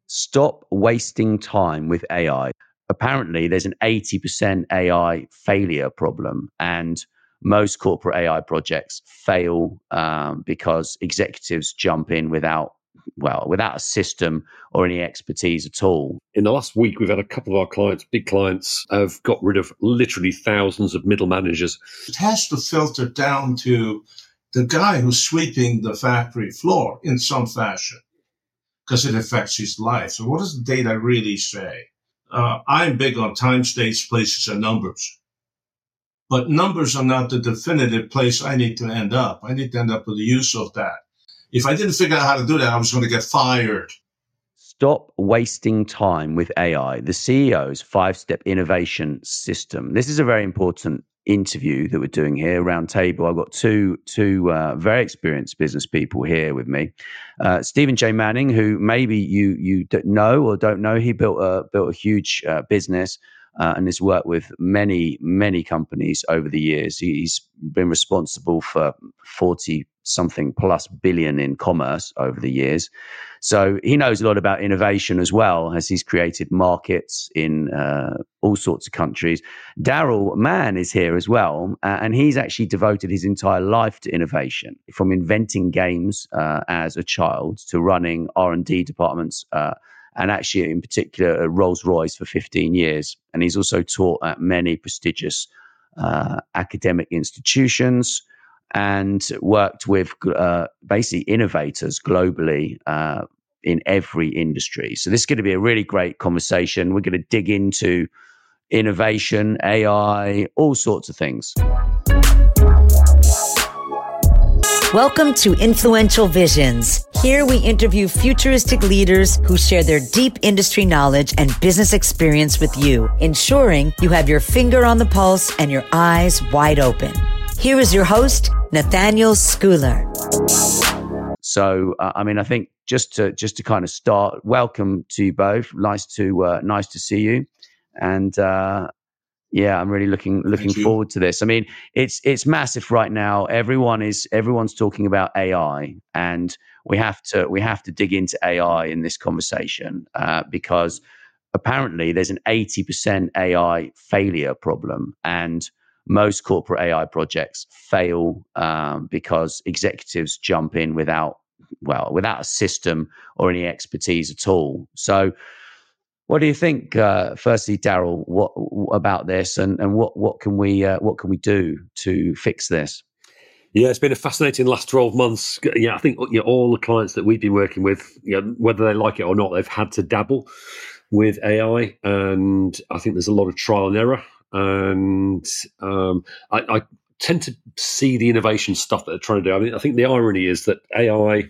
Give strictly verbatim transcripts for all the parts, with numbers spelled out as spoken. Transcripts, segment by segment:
Stop wasting time with A I. Apparently, there's an eighty percent A I failure problem, and most corporate A I projects fail um, because executives jump in without, well, without a system or any expertise at all. In the last week, we've had a couple of our clients, big clients, have got rid of literally thousands of middle managers. It has to filter down to the guy who's sweeping the factory floor in some fashion, because it affects his life. So what does the data really say? Uh, I'm big on time, states, places, and numbers. But numbers are not the definitive place I need to end up. I need to end up with the use of that. If I didn't figure out how to do that, I was going to get fired. Stop wasting time with A I, the C E O's five-step innovation system. This is a very important interview that we're doing here, round table. I've got two two uh, very experienced business people here with me. Uh, Stephen J. Manning, who maybe you you don't know or don't know, he built a built a huge uh, business uh, and has worked with many many companies over the years. He's been responsible for forty something plus billion in commerce over the years. So he knows a lot about innovation as well, as he's created markets in uh, all sorts of countries. Daryl Mann is here as well, uh, and he's actually devoted his entire life to innovation, from inventing games uh, as a child to running R and D departments, uh, and actually in particular at Rolls-Royce for fifteen years. And he's also taught at many prestigious uh, academic institutions, and worked with uh, basically innovators globally uh, in every industry. So this is going to be a really great conversation. We're going to dig into innovation, A I, all sorts of things. Welcome to Influential Visions. Here we interview futuristic leaders who share their deep industry knowledge and business experience with you, ensuring you have your finger on the pulse and your eyes wide open. Here is your host, Nathaniel Schooler. So, uh, I mean, I think just to just to kind of start, welcome to you both. Nice to uh, nice to see you, and uh, yeah, I'm really looking looking forward to this. I mean, it's it's massive right now. Everyone is everyone's talking about A I, and we have to we have to dig into A I in this conversation uh, because apparently there's an eighty percent A I failure problem, and most corporate A I projects fail um, because executives jump in without, well, without a system or any expertise at all. So, what do you think? Uh, firstly, Daryl, what about this, and, and what what can we uh, what can we do to fix this? Yeah, it's been a fascinating last twelve months. Yeah, I think you know, all the clients that we've been working with, you know, whether they like it or not, they've had to dabble with A I, and I think there's a lot of trial and error. And um, I, I tend to see the innovation stuff that they're trying to do. I mean, I think the irony is that A I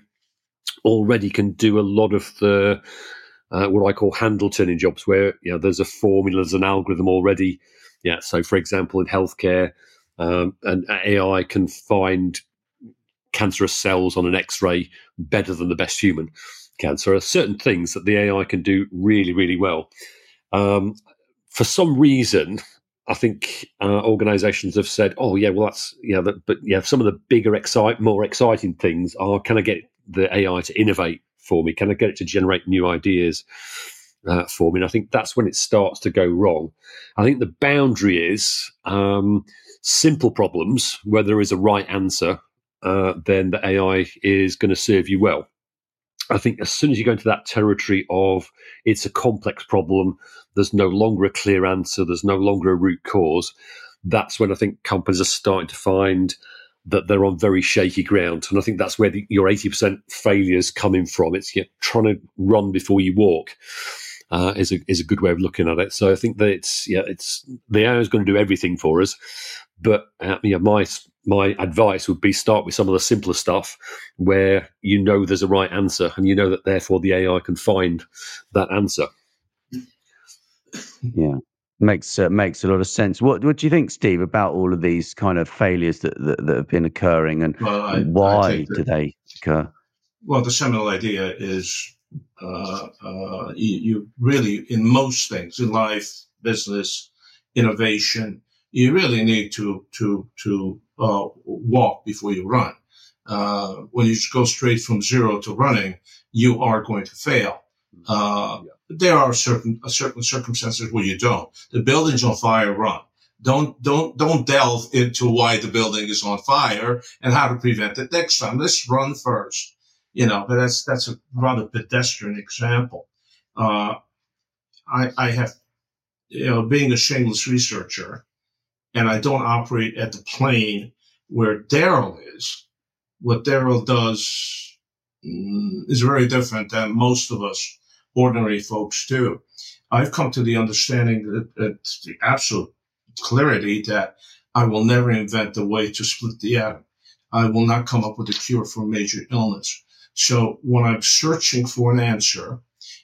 already can do a lot of the uh, what I call handle turning jobs, where you know there's a formula, there's an algorithm already. Yeah. So, for example, in healthcare, um, an A I can find cancerous cells on an X-ray better than the best human can. So, there are certain things that the A I can do really, really well. Um, for some reason, I think uh, organisations have said, "Oh, yeah, well, that's yeah, that, but yeah, some of the bigger, excite, more exciting things are: can I get the A I to innovate for me? Can I get it to generate new ideas uh, for me?" And I think that's when it starts to go wrong. I think the boundary is um, simple problems where there is a right answer, uh, then the A I is going to serve you well. I think as soon as you go into that territory of it's a complex problem, there's no longer a clear answer, there's no longer a root cause, that's when I think companies are starting to find that they're on very shaky ground. And I think that's where the, your eighty percent failures coming from. It's you know, trying to run before you walk uh, is a is a good way of looking at it. So I think that it's yeah, it's the A I is going to do everything for us, but uh, you know, my my advice would be start with some of the simpler stuff where you know there's a right answer, and you know that therefore the A I can find that answer. Yeah, makes uh, makes a lot of sense. What what do you think, Steve, about all of these kind of failures that that, that have been occurring, and well, I, why I that, do they occur? Well, the seminal idea is uh, uh, you, you really, in most things in life, business, innovation, you really need to to to uh, walk before you run. Uh, when you go straight from zero to running, you are going to fail. Uh, there are certain uh, certain circumstances where you don't. The building's on fire, run. Don't don't don't delve into why the building is on fire and how to prevent it next time. Let's run first. You know, but that's that's a rather pedestrian example. Uh, I, I have, you know, being a shameless researcher, and I don't operate at the plane where Daryl is. What Daryl does mm, is very different than most of us ordinary folks do. I've come to the understanding that, that the absolute clarity that I will never invent a way to split the atom. I will not come up with a cure for major illness. So when I'm searching for an answer,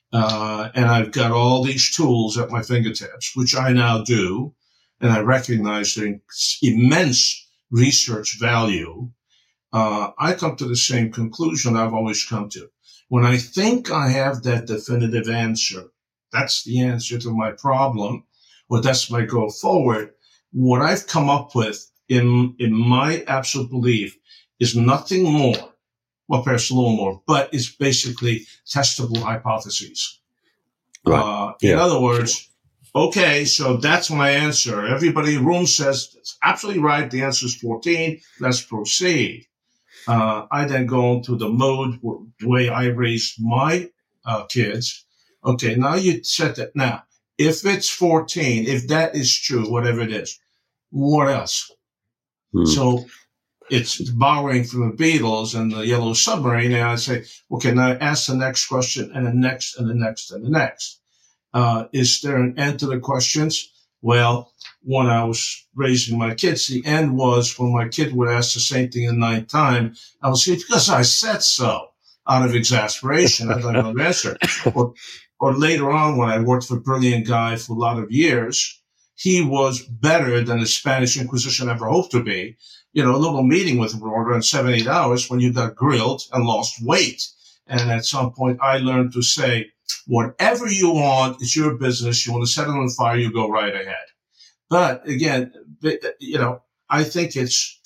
uh, and I've got all these tools at my fingertips, which I now do, and I recognize their immense research value, uh, I come to the same conclusion I've always come to. When I think I have that definitive answer, that's the answer to my problem, or that's my go forward, what I've come up with in, in my absolute belief is nothing more, well, perhaps a little more, but it's basically testable hypotheses. Right. Uh, yeah. In other words, okay, so that's my answer. Everybody in the room says it's absolutely right. The answer is fourteen. Let's proceed. Uh, I then go into the mode, the way I raised my uh, kids. Okay, now you said that. Now, if it's fourteen, if that is true, whatever it is, what else? Hmm. So it's borrowing from the Beatles and the Yellow Submarine. And I say, okay, now ask the next question and the next and the next and the next. Uh, is there an end to the questions? Well, when I was raising my kids, the end was when my kid would ask the same thing a ninth time, I would say, because I said so, out of exasperation. I don't know the answer. Or, or later on, when I worked for a brilliant guy for a lot of years, he was better than the Spanish Inquisition ever hoped to be. You know, a little meeting with him for around seven, eight hours when you got grilled and lost weight. And at some point, I learned to say, whatever you want, it's your business. You want to set it on fire, you go right ahead. But again, you know, I think it's,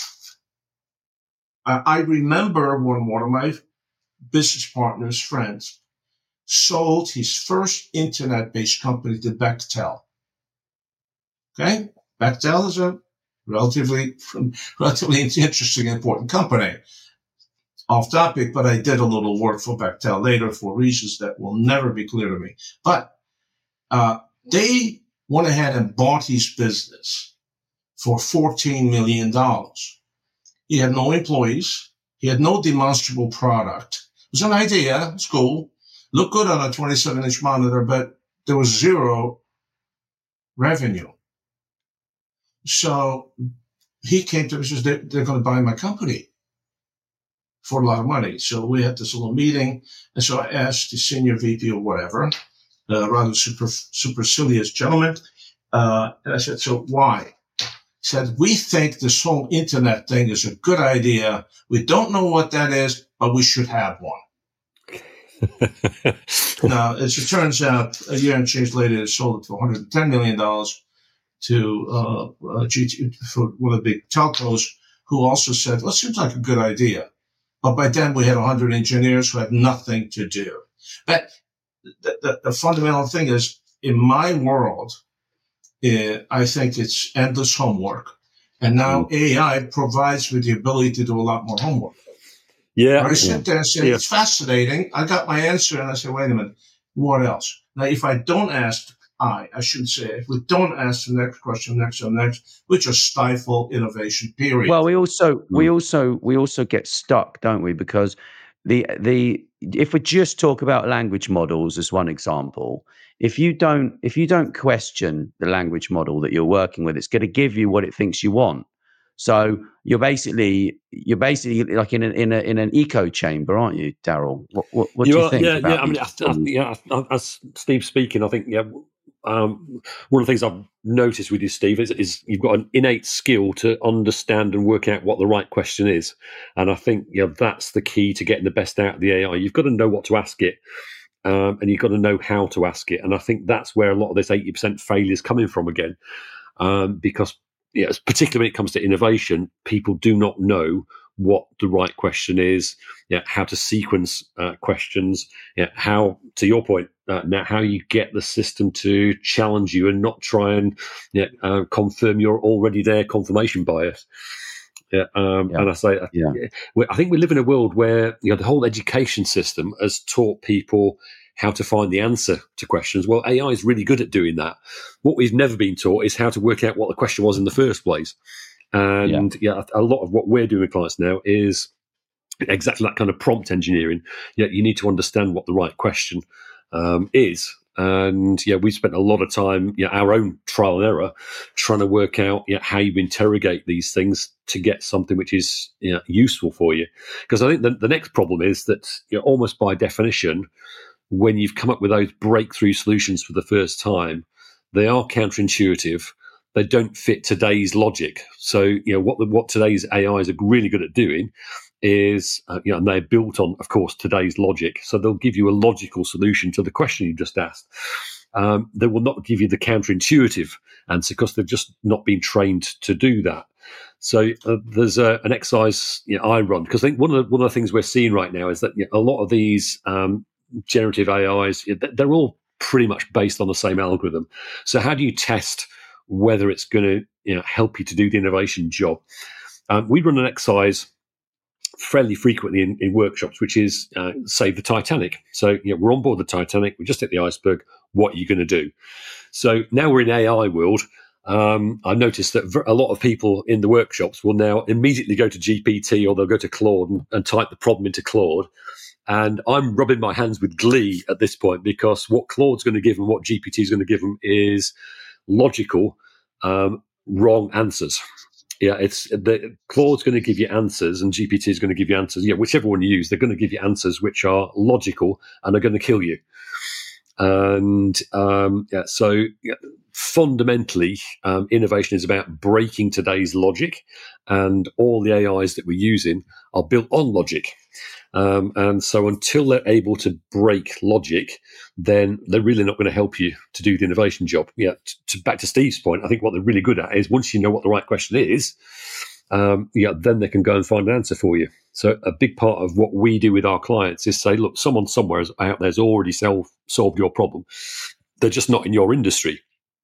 I remember when one of my business partners, friends, sold his first internet-based company to Bechtel. Okay? Bechtel is a relatively, relatively interesting, important company. Off topic, but I did a little work for Bechtel later for reasons that will never be clear to me. But uh they went ahead and bought his business for fourteen million dollars. He had no employees. He had no demonstrable product. It was an idea. It's cool. Looked good on a twenty-seven inch monitor, but there was zero revenue. So he came to me and says, they're, they're going to buy my company for a lot of money. So we had this little meeting. And so I asked the senior V P or whatever, a rather super, supercilious gentleman. Uh, and I said, so why? He said, we think this whole internet thing is a good idea. We don't know what that is, but we should have one. Now, as it turns out, a year and change later, they sold it for one hundred ten million dollars to uh, uh, G T, for one of the big telcos, who also said, well, it seems like a good idea. But by then we had one hundred engineers who had nothing to do. But the, the, the fundamental thing is, in my world, uh, I think it's endless homework. And now A I provides me the ability to do a lot more homework. Yeah. I sit there and say, yeah. It's fascinating. I got my answer. And I say, wait a minute, what else? Now, if I don't ask, I, I shouldn't say, if we don't ask the next question, next and next, we just stifle innovation, period. Well, we also, we also, we also get stuck, don't we? Because the, the, if we just talk about language models as one example, if you don't, if you don't question the language model that you're working with, it's going to give you what it thinks you want. So you're basically, you're basically like in an, in a, in an echo chamber, aren't you, Daryl? What, what, what you do you are, think? Yeah, about yeah. I mean, I, I, yeah. As Steve's speaking, I think, yeah. Um, one of the things I've noticed with you, Steve, is, is you've got an innate skill to understand and work out what the right question is. And I think, you know, that's the key to getting the best out of the A I. You've got to know what to ask it, um, and you've got to know how to ask it. And I think that's where a lot of this eighty percent failure is coming from again, um, because yeah, particularly when it comes to innovation, people do not know what the right question is, yeah, how to sequence uh, questions, yeah, how, to your point, uh, now how you get the system to challenge you and not try and yeah, uh, confirm your already there confirmation bias. Yeah, um, Yeah. And I say, Yeah. I think we live in a world where you know the whole education system has taught people how to find the answer to questions. Well, A I is really good at doing that. What we've never been taught is how to work out what the question was in the first place. And yeah, yeah a lot of what we're doing with clients now is exactly that kind of prompt engineering. Yeah, you need to understand what the right question um, is. And yeah, we spent a lot of time, yeah, our own trial and error, trying to work out yeah, how you interrogate these things to get something which is you know, useful for you. Because I think the, the next problem is that you know, almost by definition, when you've come up with those breakthrough solutions for the first time, they are counterintuitive. They don't fit today's logic. So, you know, what the, what today's A Is are really good at doing is, uh, you know, and they're built on, of course, today's logic. So they'll give you a logical solution to the question you just asked. Um, they will not give you the counterintuitive answer because they've just not been trained to do that. So uh, there's a, an exercise you know, I run because I think one of the, one of the things we're seeing right now is that you know, a lot of these um, generative A Is, they're all pretty much based on the same algorithm. So how do you test whether it's going to you know, help you to do the innovation job? Um, we run an exercise fairly frequently in, in workshops, which is uh, save the Titanic. So you know, we're on board the Titanic, we just hit the iceberg, what are you going to do? So now we're in A I world. Um, I noticed that a lot of people in the workshops will now immediately go to G P T or they'll go to Claude and, and type the problem into Claude. And I'm rubbing my hands with glee at this point because what Claude's going to give them, what G P T is going to give them is logical, um, wrong answers. Yeah, it's the Claude's going to give you answers and G P T is going to give you answers. Yeah, whichever one you use, they're going to give you answers which are logical and are going to kill you. And um, yeah, so yeah, fundamentally, um, innovation is about breaking today's logic, and all the A Is that we're using are built on logic. Um, and so until they're able to break logic, then they're really not going to help you to do the innovation job. Yeah, to, to, back to Steve's point, I think what they're really good at is once you know what the right question is, um, yeah, then they can go and find an answer for you. So a big part of what we do with our clients is say, look, someone somewhere out there's already solved, solved your problem. They're just not in your industry.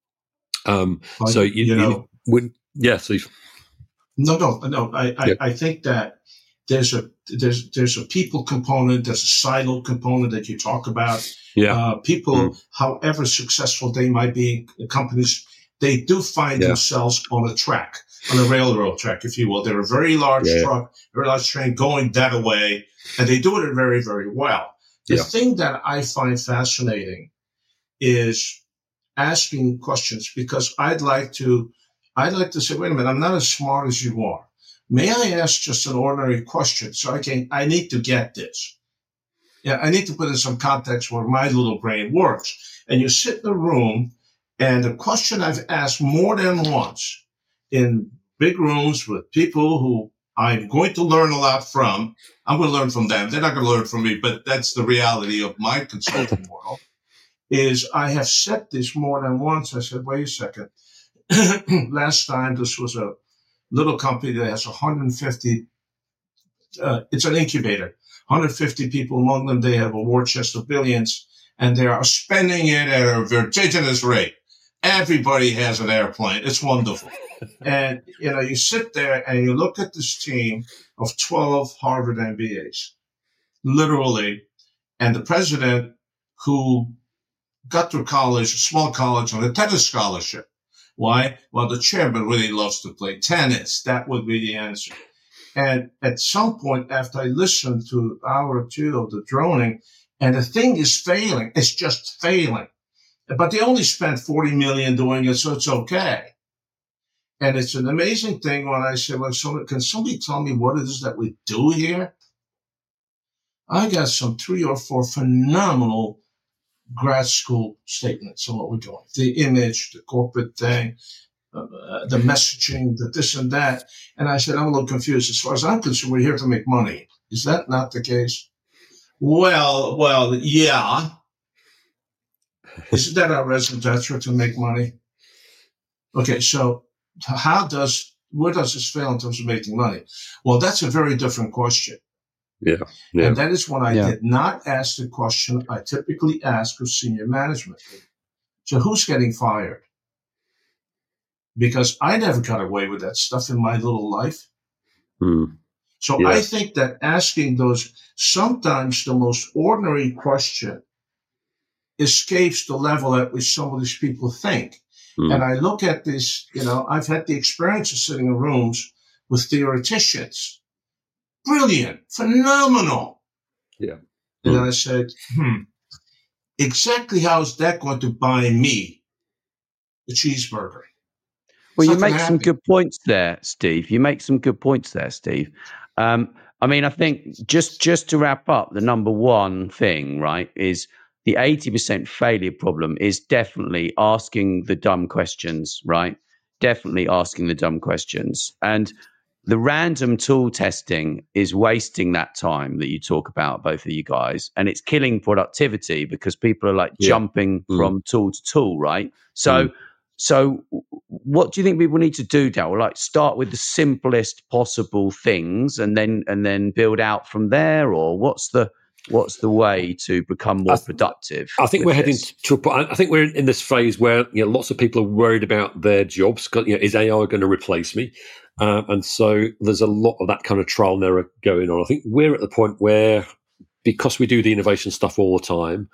Um, well, so, you, you know, you, when, yeah, Steve. No, no, no. I, I, yeah. I think that there's a there's there's a people component, there's a silo component that you talk about. Yeah. Uh, people, mm. however successful they might be, companies, they do find yeah. themselves on a track, on a railroad track, if you will. They're a very large yeah. truck, very large train going that way, and they do it very, very well. The yeah. thing that I find fascinating is asking questions, because I'd like to, I'd like to say, wait a minute, I'm not as smart as you are. May I ask just an ordinary question? So I can, I need to get this. Yeah, I need to put in some context where my little brain works. And you sit in a room, and the question I've asked more than once in big rooms with people who I'm going to learn a lot from. I'm going to learn from them. They're not going to learn from me, but that's the reality of my consulting world, is I have said this more than once. I said, wait a second. Last time, this was a little company that has one hundred fifty, uh, it's an incubator, one hundred fifty people among them. They have a war chest of billions, and they are spending it at a vertiginous rate. Everybody has an airplane. It's wonderful. And, you know, you sit there and you look at this team of twelve Harvard M B As, literally, and the president who got through college, a small college, on a tennis scholarship. Why? Well, the chairman really loves to play tennis. That would be the answer. And at some point, after I listened to an hour or two of the droning, and the thing is failing, it's just failing. But they only spent forty million dollars doing it, so it's okay. And it's an amazing thing when I say, well, so, can somebody tell me what it is that we do here? I got some three or four phenomenal grad school statements on what we're doing. The image, the corporate thing, uh, the messaging, the this and that. And I said, I'm a little confused. As far as I'm concerned, we're here to make money. Is that not the case? Well, well, yeah. Isn't that our resident answer, to make money? Okay, so how does, where does this fail in terms of making money? Well, that's a very different question. Yeah. yeah. And that is when I Yeah. did not ask the question I typically ask of senior management. So who's getting fired? Because I never got away with that stuff in my little life. Mm. So Yeah. I think that asking those, sometimes the most ordinary question escapes the level at which some of these people think. Mm. And I look at this, you know, I've had the experience of sitting in rooms with theoreticians. Brilliant, phenomenal. Yeah. And Mm. then I said, hmm, exactly how is that going to buy me a cheeseburger? Well, It's you not make gonna some happen. good points there, Steve. You make some good points there, Steve. Um, I mean, I think just just to wrap up, the number one thing, right, is the eighty percent failure problem is definitely asking the dumb questions, right? Definitely asking the dumb questions. And the random tool testing is wasting that time that you talk about, both of you guys, and it's killing productivity because people are like Yeah. jumping Mm. from tool to tool, right? So, Mm. so what do you think people need to do, Darryl? Like start with the simplest possible things and then and then build out from there, or what's the what's the way to become more I th- productive? I think with we're heading this? to a point. I think we're in this phase where you know lots of people are worried about their jobs. You know, is A I going to replace me? Uh, and so there's a lot of that kind of trial and error going on. I think we're at the point where, because we do the innovation stuff all the time,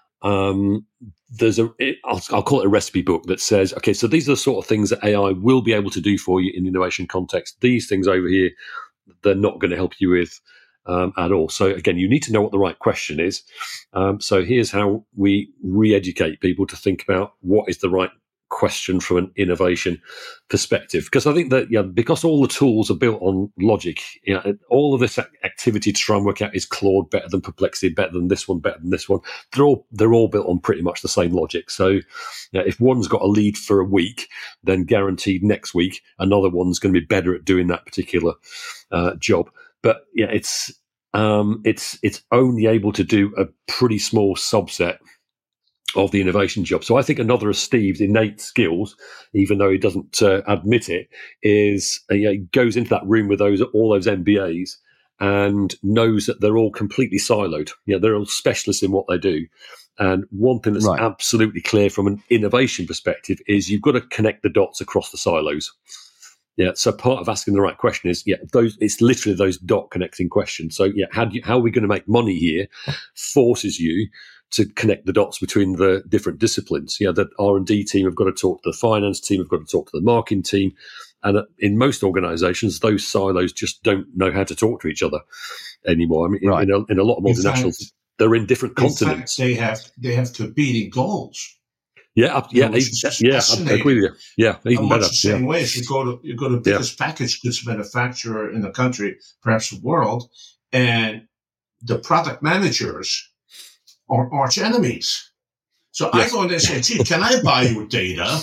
um, there's a it, I'll, I'll call it a recipe book that says, okay, so these are the sort of things that A I will be able to do for you in the innovation context. These things over here, they're not going to help you with um, at all. So again, you need to know what the right question is. Um, so here's how we re-educate people to think about what is the right question from an innovation perspective. Because I think that yeah, because all the tools are built on logic, you know, all of this activity to try and work out is Claude better than Perplexity, better than this one, better than this one. They're all they're all built on pretty much the same logic. So you know, if one's got a lead for a week, then guaranteed next week another one's going to be better at doing that particular uh, job. But yeah, it's um, it's it's only able to do a pretty small subset of the innovation job. So I think another of Steve's innate skills, even though he doesn't uh, admit it, is uh, you know, he goes into that room with those all those M B As and knows that they're all completely siloed. You know, they're all specialists in what they do. And one thing that's Right. absolutely clear from an innovation perspective is you've got to connect the dots across the silos. Yeah, so part of asking the right question is, yeah, those it's literally those dot connecting questions. So, yeah, how do you, how are we going to make money here? Forces you to connect the dots between the different disciplines. Yeah, the R and D team have got to talk to the finance team, have got to talk to the marketing team, and in most organisations, those silos just don't know how to talk to each other anymore. I mean, Right. in, a, in a lot of In multinationals, fact- they're in different In continents. fact, they have they have competing goals. Yeah, up- You yeah, know, which even- is just yeah. I fascinating. agree with you. Yeah, even much better. the same Yeah. way. If you go to you go to the biggest package goods manufacturer in the country, perhaps the world, and the product managers are arch enemies. So Yes. I go in there and say, "Gee, can I buy your data?"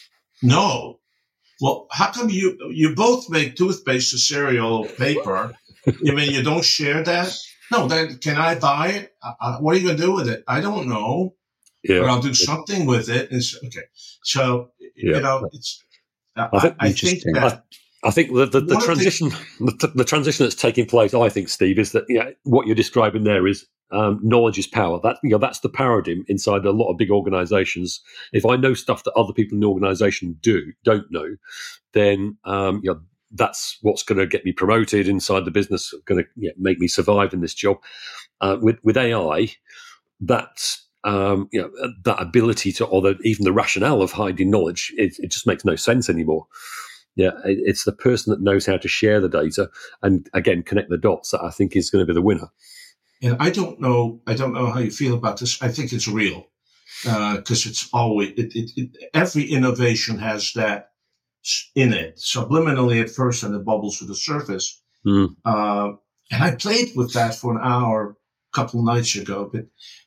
No. Well, how come you you both make toothpaste, a cereal, paper? You mean you don't share that? No. Then can I buy it? Uh, uh, what are you going to do with it? I don't know. But Yeah. I'll do something with it. It's okay. So Yeah. you know, it's. I, I think- I think Interesting. that I think the, the, the One of the- transition, the, the transition that's taking place, I think, Steve, is that yeah, what you're describing there is um, knowledge is power. That you know, that's the paradigm inside a lot of big organisations. If I know stuff that other people in the organisation do don't know, then um, you know, that's what's going to get me promoted inside the business, going to you know, make me survive in this job. Uh, with with A I, that's um, you know, that ability to, or the, even the rationale of hiding knowledge, it, it just makes no sense anymore. Yeah, it, it's the person that knows how to share the data and again connect the dots that I think is going to be the winner. And I don't know. I don't know how you feel about this. I think it's real because uh, it's always it, it, it, every innovation has that in it subliminally at first, and it bubbles to the surface. Mm. Uh, and I played with that for an hour a couple of nights ago. But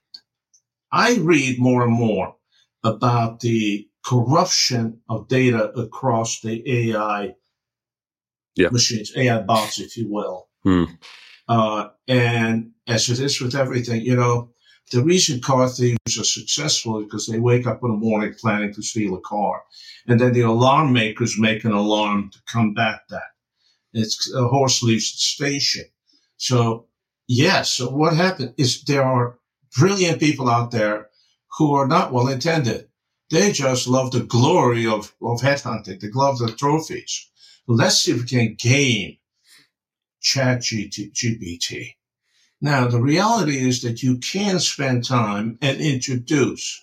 I read more and more about the corruption of data across the A I yeah. machines, A I bots, if you will. Mm. Uh, and as it is with everything, you know, the reason car thieves are successful is because they wake up in the morning planning to steal a car. And then the alarm makers make an alarm to combat that. It's a horse leaves the station. So, yes, so what happened is there are brilliant people out there who are not well intended. They just love the glory of, of headhunting. They love the trophies. Let's see if we can game Chat G P T. Now, the reality is that you can spend time and introduce.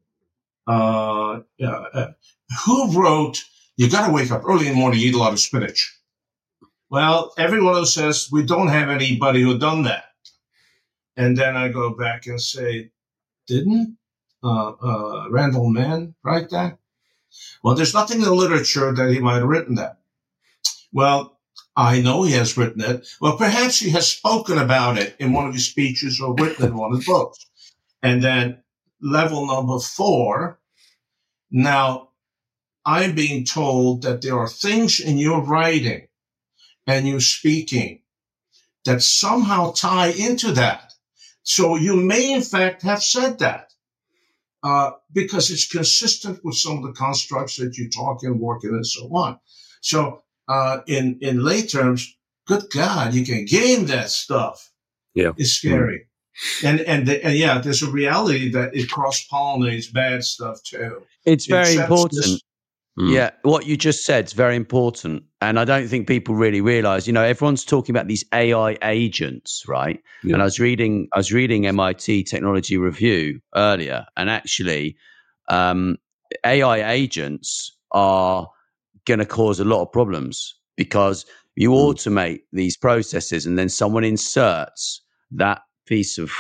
Uh, uh, who wrote, you got to wake up early in the morning, eat a lot of spinach? Well, everyone else says, we don't have anybody who done that. And then I go back and say, didn't uh, uh, Randall Mann write that? Well, there's nothing in the literature that he might have written that. Well, I know he has written it. Well, perhaps he has spoken about it in one of his speeches or written in one of his books. And then level number four. Now, I'm being told that there are things in your writing and your speaking that somehow tie into that. So you may, in fact, have said that uh, because it's consistent with some of the constructs that you talk and work in and so on. So Uh, in, in lay terms, good God, you can game that stuff. Yeah. It's scary. Mm-hmm. And, and, the, and yeah, there's a reality that it cross-pollinates bad stuff too. It's very it important. This- Mm. Yeah, what you just said is very important. And I don't think people really realize, you know, everyone's talking about these A I agents, right? Yeah. And I was reading, I was reading M I T Technology Review earlier, and actually um, A I agents are going to cause a lot of problems because you mm. automate these processes and then someone inserts that piece of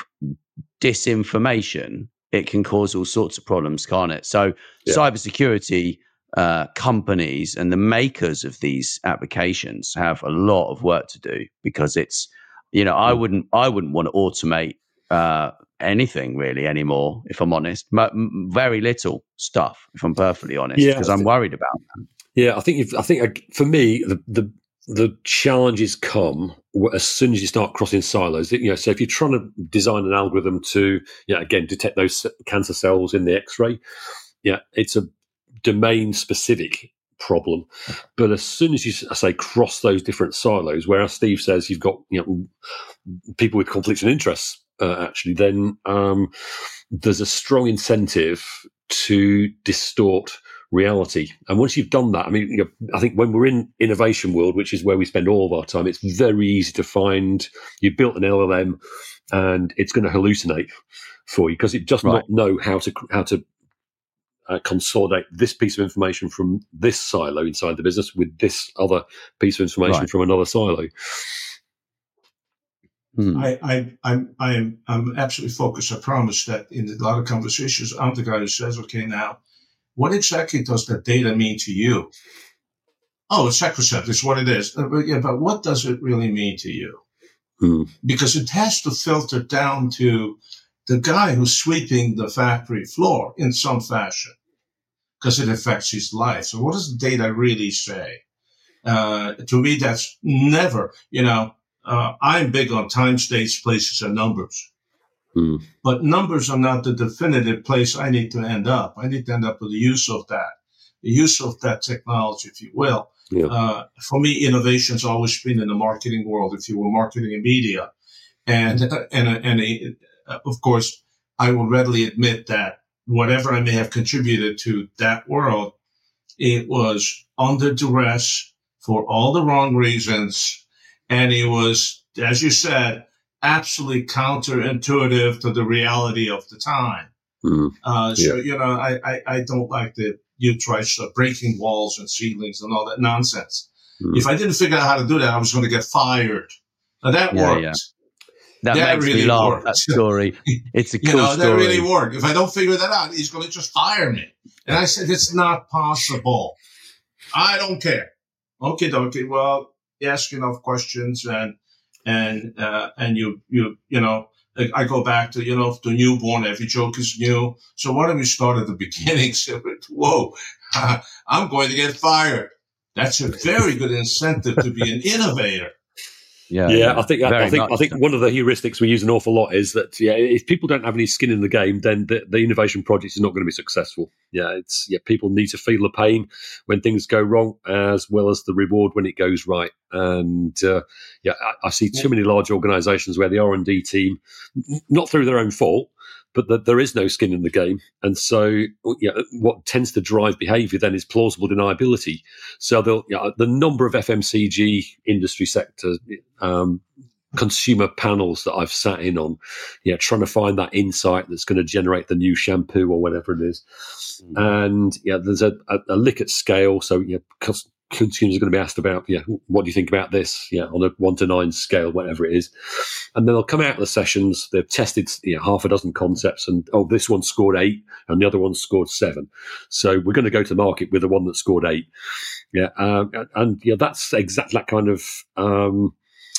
disinformation. It can cause all sorts of problems, can't it? So yeah. cybersecurity uh, companies and the makers of these applications have a lot of work to do because it's, you know, mm. I wouldn't, I wouldn't want to automate uh, anything really anymore, if I'm honest. M- very little stuff, if I'm perfectly honest, because yeah, I'm worried about that. Yeah, I think if, I think for me the, the the challenges come as soon as you start crossing silos. You know, so if you're trying to design an algorithm to, yeah, again detect those cancer cells in the X-ray, yeah, it's a domain specific problem. But as soon as you, I say, cross those different silos, where as Steve says, you've got, you know, people with conflicts of interests, uh, actually, then um, there's a strong incentive to distort reality. And once you've done that, I mean, you know, I think when we're in innovation world, which is where we spend all of our time, it's very easy to find you've built an L L M and it's going to hallucinate for you because it does right. not know how to how to uh, consolidate this piece of information from this silo inside the business with this other piece of information right. from another silo. Hmm. I, I, I'm, I'm, I'm absolutely focused. I promise that in a lot of conversations, I'm the guy who says, okay, now, what exactly does that data mean to you? Oh, it's sacrosanct. It's what it is. Uh, but, yeah, but what does it really mean to you? Hmm. Because it has to filter down to the guy who's sweeping the factory floor in some fashion because it affects his life. So what does the data really say? Uh, to me, that's never, you know, uh, I'm big on time, states, places, and numbers. Hmm. But numbers are not the definitive place I need to end up. I need to end up with the use of that, the use of that technology, if you will. Yeah. Uh, for me, innovation's always been in the marketing world, if you will, marketing and media. And, uh, and, uh, and uh, of course, I will readily admit that whatever I may have contributed to that world, it was under duress for all the wrong reasons. And it was, as you said, absolutely counterintuitive to the reality of the time. Mm. Uh, so, yeah. you know, I, I, I don't like the you try stuff, breaking walls and ceilings and all that nonsense. Mm. If I didn't figure out how to do that, I was going to get fired. Now, that yeah, worked. Yeah. That, that makes really me laugh, worked. That story. It's a cool you know, story. That really worked. If I don't figure that out, he's going to just fire me. And I said, it's not possible. I don't care. Okay, okay. Well, you ask enough questions and And, uh, and you, you, you know, I go back to, you know, the newborn, every joke is new. So why don't we start at the beginning? So, whoa, uh, I'm going to get fired. That's a very good incentive to be an innovator. Yeah, yeah, yeah. I think I, Very I think much I think so. one of the heuristics we use an awful lot is that yeah, if people don't have any skin in the game, then the, the innovation project is not going to be successful. Yeah, it's yeah, people need to feel the pain when things go wrong, as well as the reward when it goes right. And uh, yeah, I, I see too many large organisations where the R and D team, not through their own fault, but that there is no skin in the game. And so yeah, what tends to drive behaviour then is plausible deniability. So the you know, the number of F M C G industry sector um, consumer panels that I've sat in on, yeah, trying to find that insight that's going to generate the new shampoo or whatever it is. Mm. And yeah, there's a, a, a Likert scale. So yeah, cus- consumers are going to be asked about, yeah, what do you think about this? Yeah, on a one to nine scale, whatever it is. And then they'll come out of the sessions, they've tested you know, half a dozen concepts, and oh, this one scored eight and the other one scored seven. So we're going to go to market with the one that scored eight. Yeah, um, and yeah, that's exactly that kind of um,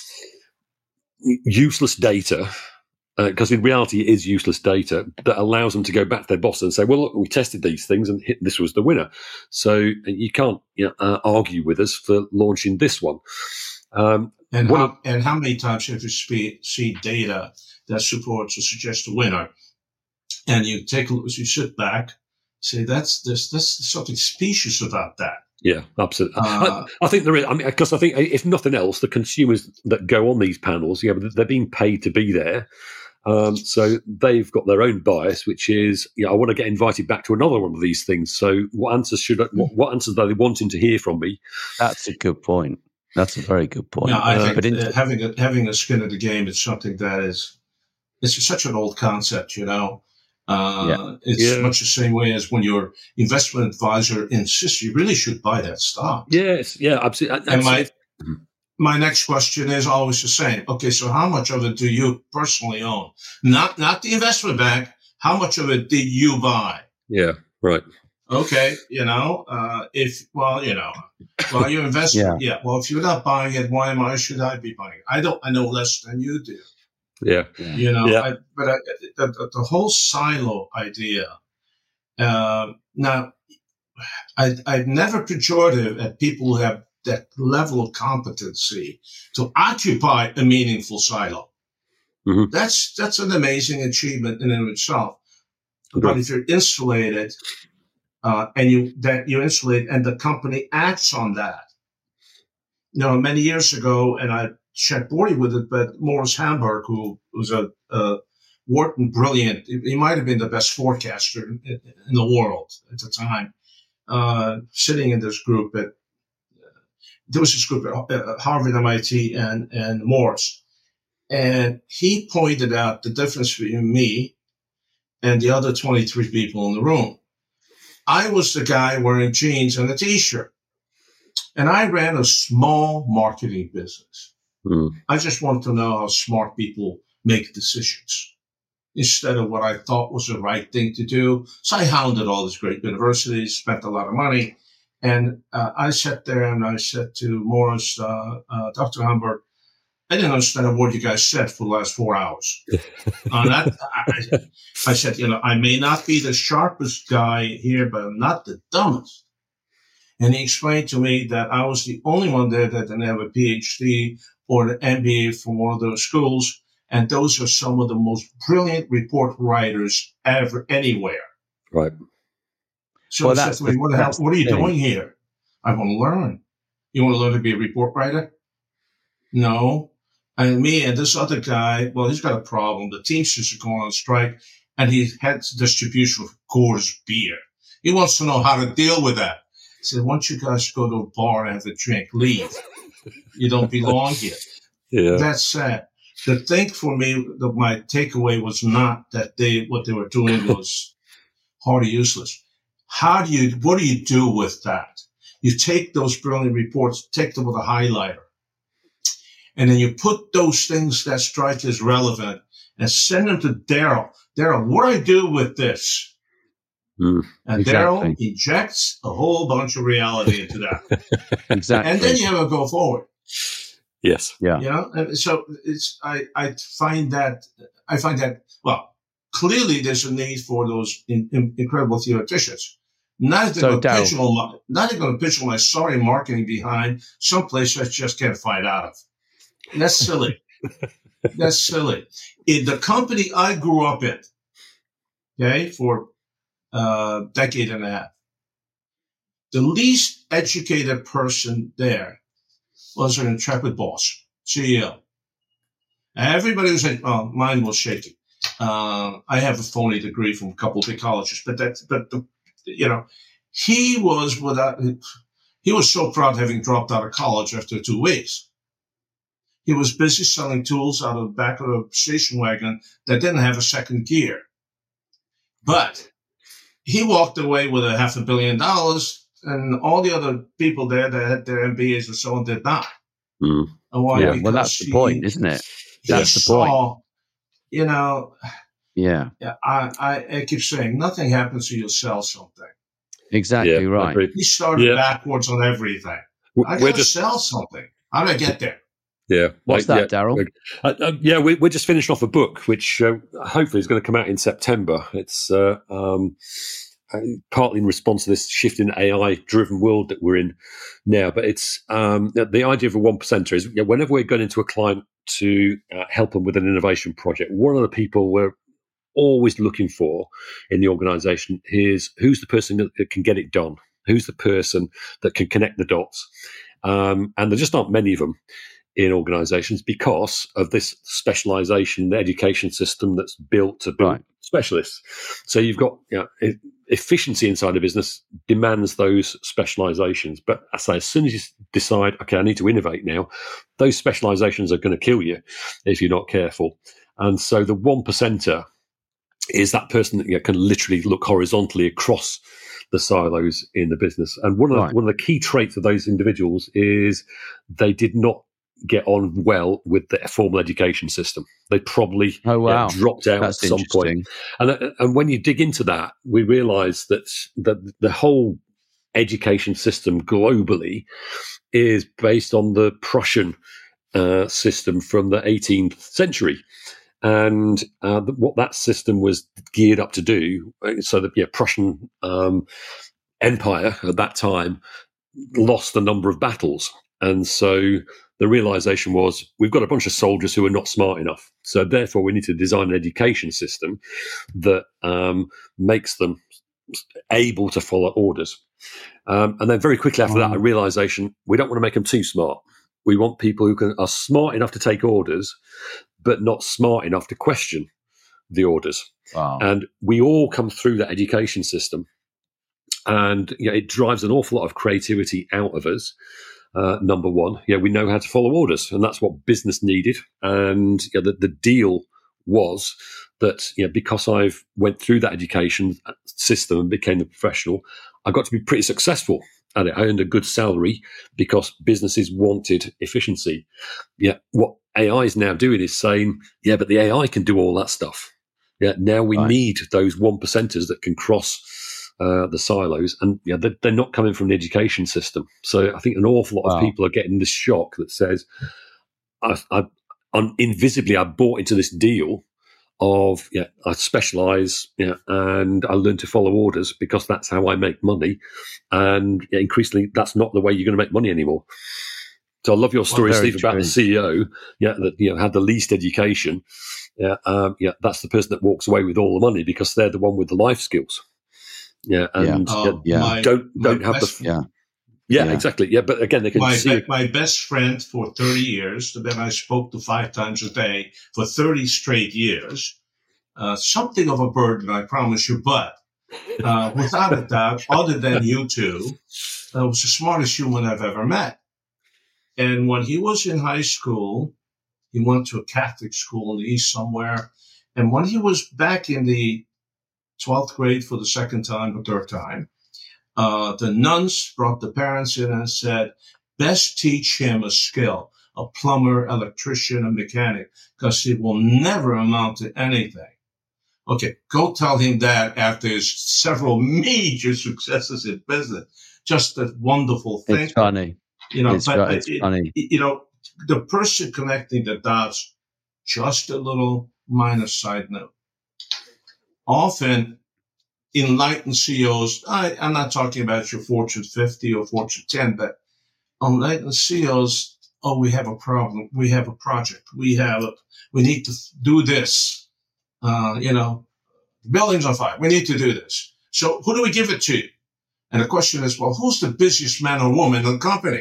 useless data. Because uh, in reality, it is useless data that allows them to go back to their boss and say, well, look, we tested these things and hit, this was the winner. So you can't you know, uh, argue with us for launching this one. Um, and, one how, of, and how many times have you spe- see data that supports or suggests a winner? And you take a look, you sit back, say, that's this, that's something specious about that. Yeah, absolutely. Uh, I, I think there is. I mean, because I think if nothing else, the consumers that go on these panels, yeah, they're being paid to be there. Um, so they've got their own bias, which is, yeah, I want to get invited back to another one of these things. So what answers should I, what, what answers are they wanting to hear from me? That's a good point. That's a very good point. Yeah, I uh, think but in- uh, having a, having a skin in the game is something that is, it's such an old concept, you know. Uh, yeah. It's yeah. much the same way as when your investment advisor insists you really should buy that stock. Yes, yeah, absolutely. And my, my next question is always the same. Okay, so how much of it do you personally own? Not not the investment bank. How much of it did you buy? Yeah, right. Okay, you know, uh, if, well, you know, well, you're investing. yeah. yeah, well, if you're not buying it, why am I, should I be buying it? I don't, I know less than you do. Yeah. You know, yeah. I, but I, the, the whole silo idea, uh, now, I, I'm never pejorative at people who have that level of competency to occupy a meaningful silo. Mm-hmm. That's, that's an amazing achievement in and of itself. Okay. But if you're insulated, uh, and you, that you insulate and the company acts on that. You know, many years ago, and I shan't bore you with it, but Morris Hamburg, who was a, a Wharton brilliant, he might have been the best forecaster in, in the world at the time, uh, sitting in this group at, uh, there was this group at uh, Harvard, M I T, and, and Morris. And he pointed out the difference between me and the other twenty-three people in the room. I was the guy wearing jeans and a t-shirt. And I ran a small marketing business. Mm. I just wanted to know how smart people make decisions instead of what I thought was the right thing to do. So I hounded all these great universities, spent a lot of money. And uh, I sat there and I said to Morris, uh, uh, Doctor Hamburg, I didn't understand a word you guys said for the last four hours. uh, that, I, I said, you know, I may not be the sharpest guy here, but I'm not the dumbest. And he explained to me that I was the only one there that didn't have a P H D or an M B A from one of those schools. And those are some of the most brilliant report writers ever, anywhere. Right. So well, he said to me, what the hell, what are you thing. doing here? I want to learn. You want to learn to be a report writer? No. And me and this other guy, well, he's got a problem. The Teamsters are going on strike, and he heads distribution of Coors beer. He wants to know how to deal with that. He said, once you guys go to a bar and have a drink, leave. You don't belong here. Yeah. That's sad. The thing for me, the, my takeaway was not that they, what they were doing was hardly useless. How do you, what do you do with that? You take those brilliant reports, take them with a highlighter, and then you put those things that strike as relevant and send them to Daryl. Daryl, what do I do with this? Mm, and exactly. Daryl injects a whole bunch of reality into that. Exactly. And then you have a go forward. Yes. Yeah. You know, and so it's, I, I find that, I find that, well, clearly there's a need for those in, in, incredible theoreticians. Not they're so going to pigeonhole my, not they're going to pigeonhole my sorry marketing behind someplace I just can't find out of. That's silly. That's silly. In the company I grew up in, okay, for a decade and a half, the least educated person there was an intrepid boss, C E O. Everybody was like, oh, mine was shaky. Uh, I have a phony degree from a couple of big colleges, but that, but the, you know, he was without, he was so proud having dropped out of college after two weeks. He was busy selling tools out of the back of a station wagon that didn't have a second gear. But he walked away with a half a billion dollars, and all the other people there that had their M B As or so on did not. Mm. And why? Yeah, Because well, that's he, the point, isn't it? That's the saw, point. You know, yeah. yeah. I, I, I keep saying nothing happens till you sell something. Exactly yeah, right. He started yeah. backwards on everything. I We're got to just sell something. How do I get there? Yeah. What's like, that, yeah, Daryl? Uh, uh, yeah, we, we're just finishing off a book, which uh, hopefully is going to come out in September. It's uh, um, partly in response to this shift in A I-driven world that we're in now. But it's um, the idea of a one percenter is, you know, whenever we're going into a client to uh, help them with an innovation project, one of the people we're always looking for in the organization is who's the person that, that can get it done, who's the person that can connect the dots. Um, and there just aren't many of them in organizations because of this specialization, the education system that's built to build right. specialists. So you've got, you know, efficiency inside a business demands those specializations. But I say, as soon as you decide, okay, I need to innovate now, those specializations are going to kill you if you're not careful. And so the one percenter is that person that, you know, can literally look horizontally across the silos in the business. And one of right. the, one of the key traits of those individuals is they did not get on well with the formal education system. They probably oh, wow. yeah, dropped out That's at some point. And, and when you dig into that, we realize that, that the whole education system globally is based on the Prussian uh, system from the eighteenth century. And uh, what that system was geared up to do, so the yeah, Prussian um, Empire at that time lost a number of battles. And so the realization was, we've got a bunch of soldiers who are not smart enough. So therefore, we need to design an education system that um, makes them able to follow orders. Um, and then very quickly after that, a realization, we don't want to make them too smart. We want people who can are smart enough to take orders, but not smart enough to question the orders. Wow. And we all come through that education system. And you know, it drives an awful lot of creativity out of us. Uh, number one, yeah, we know how to follow orders, and that's what business needed. And you know, the, the deal was that, you know, because I've went through that education system and became a professional, I got to be pretty successful at it. I earned a good salary because businesses wanted efficiency. Yeah, what A I is now doing is saying, yeah, but the A I can do all that stuff. Yeah, now we right. need those one percenters that can cross Uh, the silos, and yeah, they're, they're not coming from the education system. So I think an awful lot wow. of people are getting this shock that says, I, I, I'm, invisibly, I bought into this deal of, yeah, I specialize, yeah, and I learn to follow orders because that's how I make money. And yeah, increasingly, that's not the way you're going to make money anymore. So I love your story, well, Steve, true. about the C E O, yeah, that, you know, had the least education. Yeah, um, yeah, that's the person that walks away with all the money because they're the one with the life skills. Yeah, and yeah. Uh, yeah, my, don't don't have best, the yeah. yeah, yeah exactly yeah. But again, they can my, see my best friend for thirty years that I spoke to five times a day for thirty straight years. Uh, something of a burden, I promise you, but uh, without a doubt, other than you two, uh, was the smartest human I've ever met. And when he was in high school, he went to a Catholic school in the East somewhere. And when he was back in the twelfth grade for the second time or third time, uh, the nuns brought the parents in and said, best teach him a skill, a plumber, electrician, a mechanic, because it will never amount to anything. Okay, go tell him that after his several major successes in business. Just a wonderful thing. It's funny. You know, it's, but it's it, funny. You know, the person connecting the dots, just a little minor side note. Often, enlightened C E Os, I, I'm not talking about your Fortune fifty or Fortune ten, but enlightened C E Os oh, we have a problem. We have a project. We have, a, we need to do this. Uh, you know, the building's on fire. We need to do this. So who do we give it to? And the question is, well, who's the busiest man or woman in the company?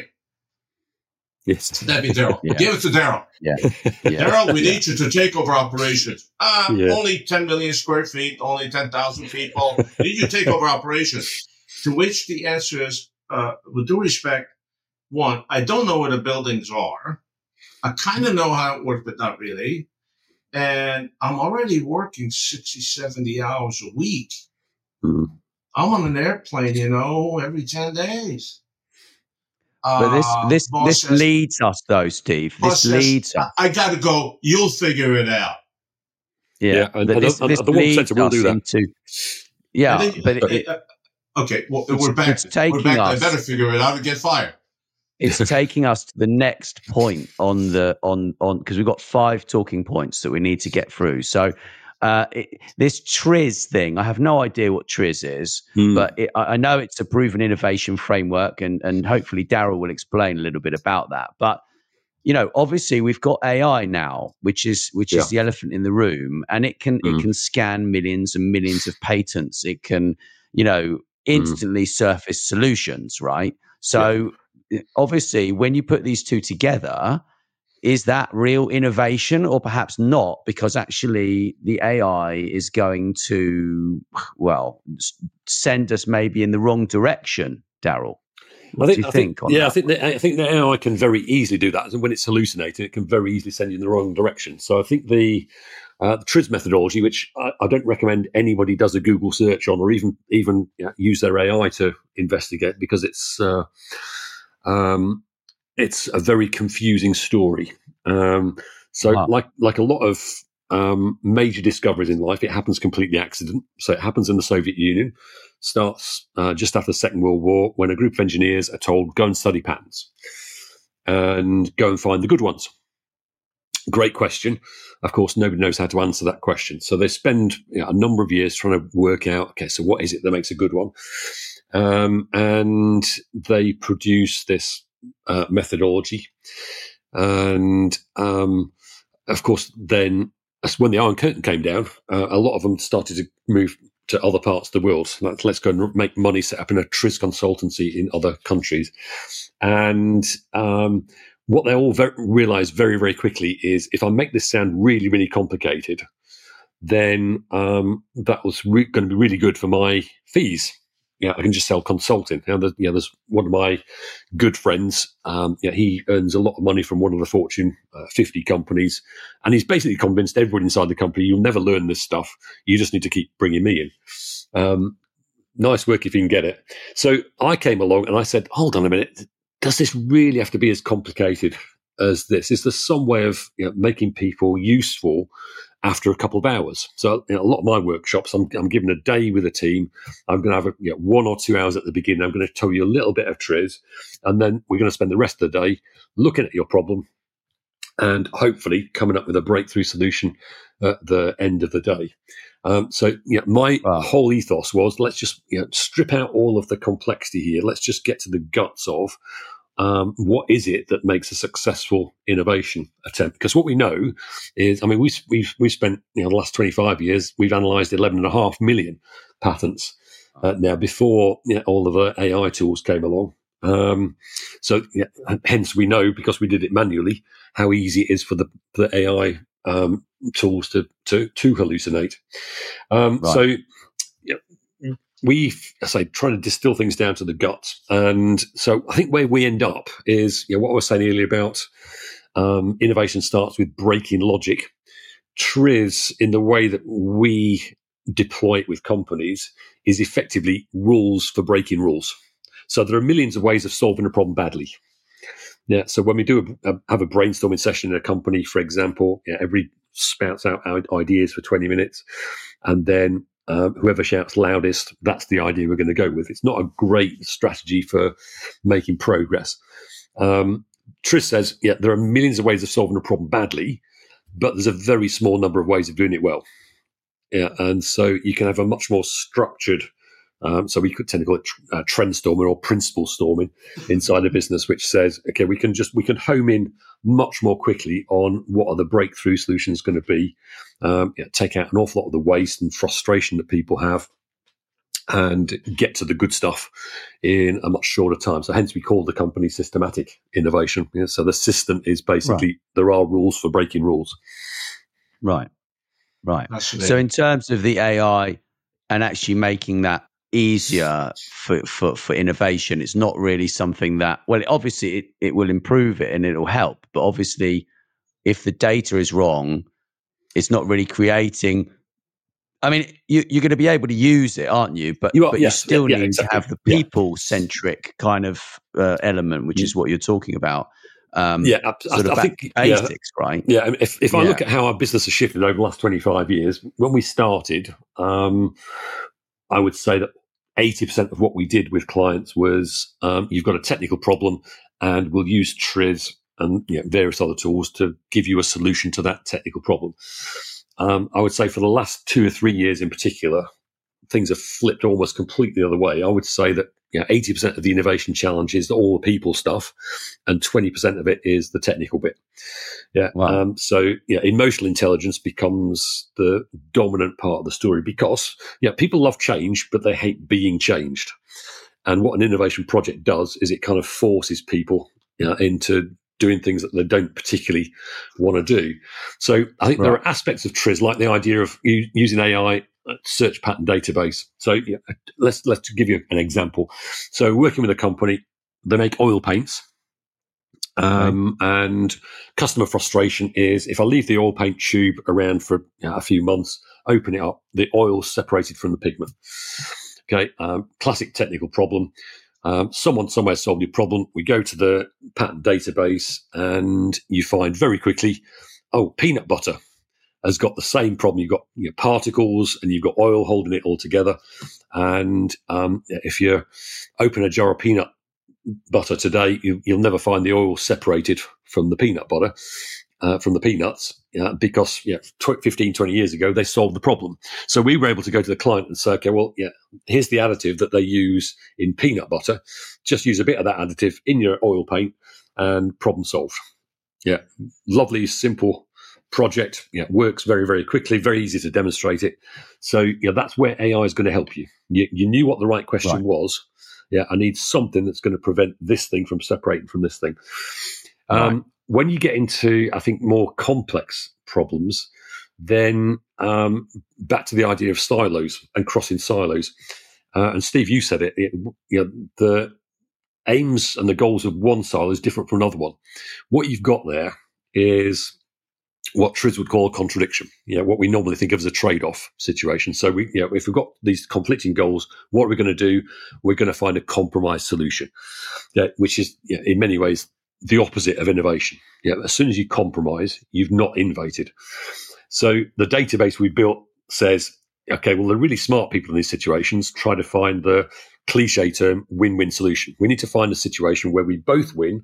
Yes. That'd be Daryl. Yeah. Give it to Daryl. Yeah. yeah. Daryl, we yeah. need you to take over operations. Uh, Yeah. Only ten million square feet, only ten thousand people. We need you to take over operations. To which the answer is, uh, with due respect, one, I don't know where the buildings are. I kind of know how it works, but not really. And I'm already working sixty, seventy hours a week. Mm. I'm on an airplane, you know, every ten days. But this Uh, this boss this says- leads us though, Steve. boss This says, leads us. I, I got to go. You'll figure it out. Yeah, Yeah, and- but and this, the- this and the one leads percenter will us do that. into. Yeah, And then- but it, uh, uh, okay, well, it's- we're back. it's taking we're back. I us- better figure it out and get fired. it's taking us to the next point on the on on because we've got five talking points that we need to get through. So uh, it, this Triz thing, I have no idea what Triz is, Mm. but it, I I know it's a proven innovation framework, and and hopefully Daryl will explain a little bit about that. But you know, obviously we've got A I now, which is which Yeah. is the elephant in the room, and it can Mm. it can scan millions and millions of patents. It can, you know, instantly surface solutions, right? So obviously, when you put these two together, is that real innovation or perhaps not? Because actually, the A I is going to, well, s- send us maybe in the wrong direction, Daryl. What do you I think? on yeah, that? I think that, I think the A I can very easily do that. And when it's hallucinating, it can very easily send you in the wrong direction. So I think the, uh, the Triz methodology, which I, I don't recommend anybody does a Google search on, or even even you know, use their A I to investigate, because it's uh, um, it's a very confusing story. Um, so Wow. like like a lot of um, major discoveries in life, it happens completely accident. So it happens in the Soviet Union. Starts uh, just after the Second World War, when a group of engineers are told, go and study patents and go and find the good ones. Great question. Of course, nobody knows how to answer that question. So they spend you know, a number of years trying to work out, okay, so what is it that makes a good one? Um, and they produce this uh, methodology. And um, of course, then when the Iron Curtain came down, uh, a lot of them started to move to other parts of the world. Like, let's go and make money, set up in a Triz consultancy in other countries. And um, what they all ver- realize very, very quickly is if I make this sound really, really complicated, then um, that was re- going to be really good for my fees. Yeah, I can just sell consulting. Now, there's, you know, there's one of my good friends. Um, yeah, he earns a lot of money from one of the Fortune uh, fifty companies, and he's basically convinced everyone inside the company, you'll never learn this stuff. You just need to keep bringing me in. Um, nice work if you can get it. So I came along and I said, hold on a minute. Does this really have to be as complicated as this? Is there some way of you know, making people useful after a couple of hours? So you know, a lot of my workshops, I'm, I'm given a day with a team. I'm going to have a, you know, one or two hours at the beginning. I'm going to tell you a little bit of Triz, and then we're going to spend the rest of the day looking at your problem and hopefully coming up with a breakthrough solution at the end of the day. Um, so you know, my Wow. whole ethos was, let's just you know, strip out all of the complexity here. Let's just get to the guts of Um, what is it that makes a successful innovation attempt? Because what we know is, I mean, we, we've we've spent you know the last twenty-five years, we've analysed eleven and a half million patents uh, now before you know, all of the A I tools came along. Um, so yeah, hence we know, because we did it manually, how easy it is for the, for the A I um, tools to to to hallucinate. Um, Right. So. Yeah, we, I say, try to distill things down to the guts. And so I think where we end up is, you know, what I was saying earlier about um, innovation starts with breaking logic. Triz, in the way that we deploy it with companies, is effectively rules for breaking rules. So there are millions of ways of solving a problem badly. Yeah. So when we do a, a, have a brainstorming session in a company, for example, you know, everybody spouts out ideas for twenty minutes, and then Um, whoever shouts loudest, that's the idea we're going to go with. It's not a great strategy for making progress. Um, Triz says, yeah, there are millions of ways of solving a problem badly, but there's a very small number of ways of doing it well. Yeah, and so you can have a much more structured Um, so we could tend to call it tr- uh, trend storming or principle storming inside a business, which says, okay, we can just we can home in much more quickly on what are the breakthrough solutions going to be, um, you know, take out an awful lot of the waste and frustration that people have, and get to the good stuff in a much shorter time. So hence we call the company systematic innovation. You know, so the system is basically, right. there are rules for breaking rules. Right, right. So in terms of the A I and actually making that easier for, for, for innovation, it's not really something that, well, obviously it, it will improve it and it'll help. But obviously, if the data is wrong, it's not really creating... I mean, you, you're going to be able to use it, aren't you? But you, are, but yes, you still yeah, need yeah, exactly. to have the people-centric yeah. kind of uh, element, which mm. is what you're talking about. Um, yeah, I, sort I, of I think basics, yeah, right? Yeah, if if yeah. I look at how our business has shifted over the last twenty-five years, when we started, um, I would say that eighty percent of what we did with clients was um, you've got a technical problem, and we'll use Triz and you know, various other tools to give you a solution to that technical problem. Um, I would say for the last two or three years in particular, things have flipped almost completely the other way. I would say that you know, eighty percent of the innovation challenge is all the people stuff, and twenty percent of it is the technical bit. Yeah. Wow. Um, so yeah, emotional intelligence becomes the dominant part of the story because yeah, people love change, but they hate being changed. And what an innovation project does is it kind of forces people you know, into doing things that they don't particularly want to do. So I think right. there are aspects of Triz, like the idea of u- using A I search pattern database. So yeah, let's let's give you an example. So working with a company, they make oil paints. Um, okay. And customer frustration is if I leave the oil paint tube around for you know, a few months, open it up, the oil's separated from the pigment. Okay, um, classic technical problem. Um, someone somewhere solved your problem. We go to the patent database and you find very quickly, oh, peanut butter has got the same problem. You've got your particles and you've got oil holding it all together. And um, if you open a jar of peanut butter today, you, you'll never find the oil separated from the peanut butter, uh, from the peanuts, uh, because yeah, fifteen, twenty years ago, they solved the problem. So we were able to go to the client and say, okay, well, yeah, here's the additive that they use in peanut butter. Just use a bit of that additive in your oil paint and problem solved. Yeah, lovely, simple project. Yeah, works very, very quickly, very easy to demonstrate it. So yeah, that's where A I is going to help you. You, you knew what the right question right. was. Yeah, I need something that's going to prevent this thing from separating from this thing. Um, right. When you get into, I think, more complex problems, then um, back to the idea of silos and crossing silos. Uh, and Steve, you said it, it. You know, the aims and the goals of one silo is different from another one. What you've got there is what Triz would call a contradiction. You know, what we normally think of as a trade-off situation. So we, you know, if we've got these conflicting goals, what are we going to do? We're going to find a compromise solution, yeah, which is you know, in many ways the opposite of innovation. Yeah, as soon as you compromise, you've not innovated. So the database we built says, okay, well, the really smart people in these situations try to find the cliche term win-win solution. We need to find a situation where we both win,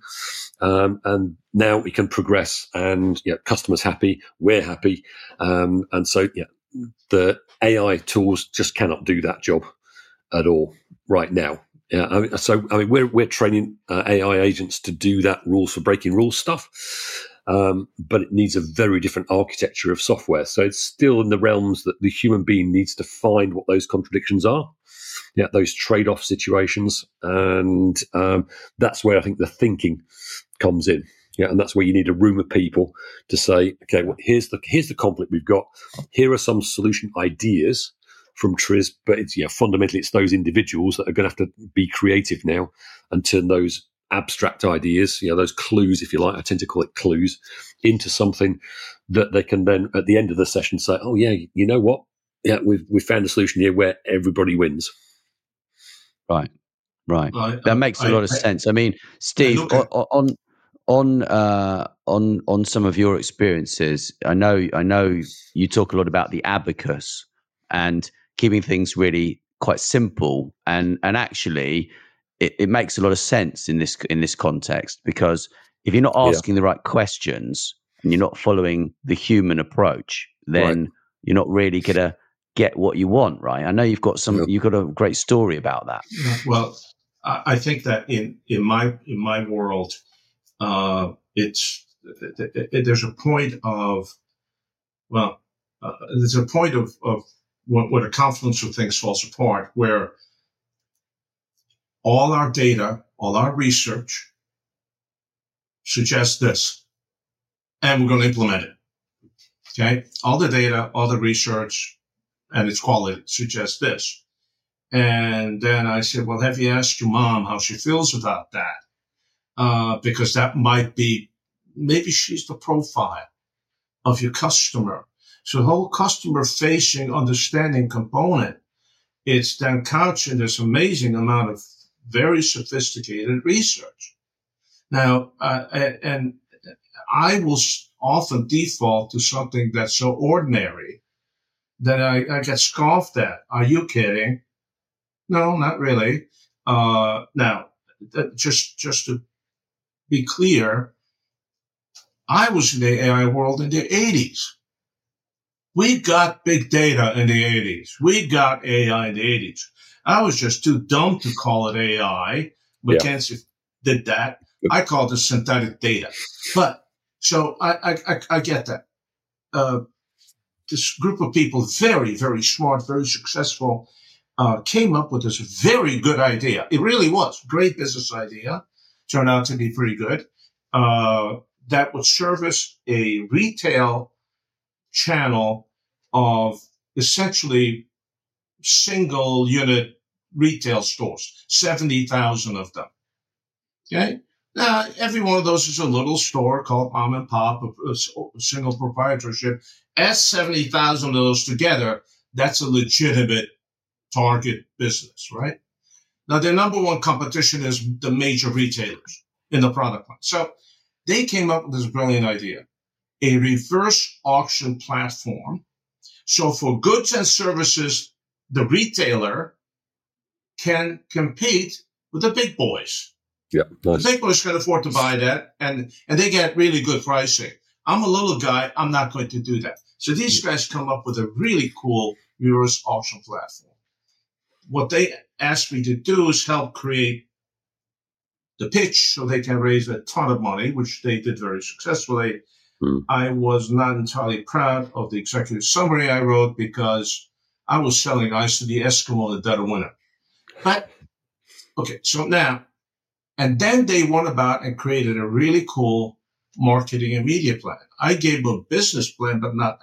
um, and now we can progress and you know, customers happy, we're happy. Um, and so yeah, the A I tools just cannot do that job at all right now. Yeah, I mean, so I mean, we're we're training uh, A I agents to do that rules for breaking rules stuff, um, but it needs a very different architecture of software. So it's still in the realms that the human being needs to find what those contradictions are, yeah, those trade-off situations, and um, that's where I think the thinking comes in. Yeah, and that's where you need a room of people to say, okay, well, here's the here's the conflict we've got. Here are some solution ideas from Triz, but it's yeah, fundamentally it's those individuals that are going to have to be creative now and turn those abstract ideas, you know, those clues, if you like, I tend to call it clues, into something that they can then at the end of the session say, oh yeah, you know what? Yeah, we've we found a solution here where everybody wins. Right, right. I, that makes I, a lot of I, sense. I mean, Steve, I on on uh, on on some of your experiences, I know I know you talk a lot about the abacus and keeping things really quite simple, and and actually it, it makes a lot of sense in this in this context, because if you're not asking yeah. the right questions and you're not following the human approach, then right. you're not really gonna get what you want, right? I know you've got some, Yeah. you've got a great story about that. Well, I think that in, in my in my world, uh, it's there's a point of well, uh, there's a point of of where the confluence of things falls apart, where all our data, all our research suggests this, and we're going to implement it. Okay, all the data, all the research, and its quality suggests this. And then I said, well, have you asked your mom how she feels about that? Uh, because that might be, maybe she's the profile of your customer. So the whole customer facing understanding component, it's then couched in this amazing amount of very sophisticated research. Now, uh, and I will often default to something that's so ordinary that I, I get scoffed at. Are you kidding? No, not really. Uh, now, just just to be clear, I was in the A I world in the eighties. We got big data in the eighties. We got A I in the eighties. I was just too dumb to call it A I. McKinsey yeah. did that. I called it synthetic data. But so I I, I get that. Uh, this group of people, very, very smart, very successful, Uh, came up with this very good idea. It really was great business idea. Turned out to be pretty good. Uh, that would service a retail channel of essentially single unit retail stores, seventy thousand of them. Okay. Now, every one of those is a little store called mom and pop, a, a single proprietorship. Add seventy thousand of those together, that's a legitimate target business, right? Now, their number one competition is the major retailers in the product line. So they came up with this brilliant idea, a reverse auction platform. So for goods and services, the retailer can compete with the big boys. Yeah, nice. The big boys can afford to buy that, and, and they get really good pricing. I'm a little guy. I'm not going to do that. So these guys come up with a really cool reverse auction platform. What they asked me to do is help create the pitch so they can raise a ton of money, which they did very successfully. Mm. I was not entirely proud of the executive summary I wrote because I was selling ice to the Eskimo in the dead of winter. But, okay, so now, and then they went about and created a really cool marketing and media plan. I gave them a business plan, but not,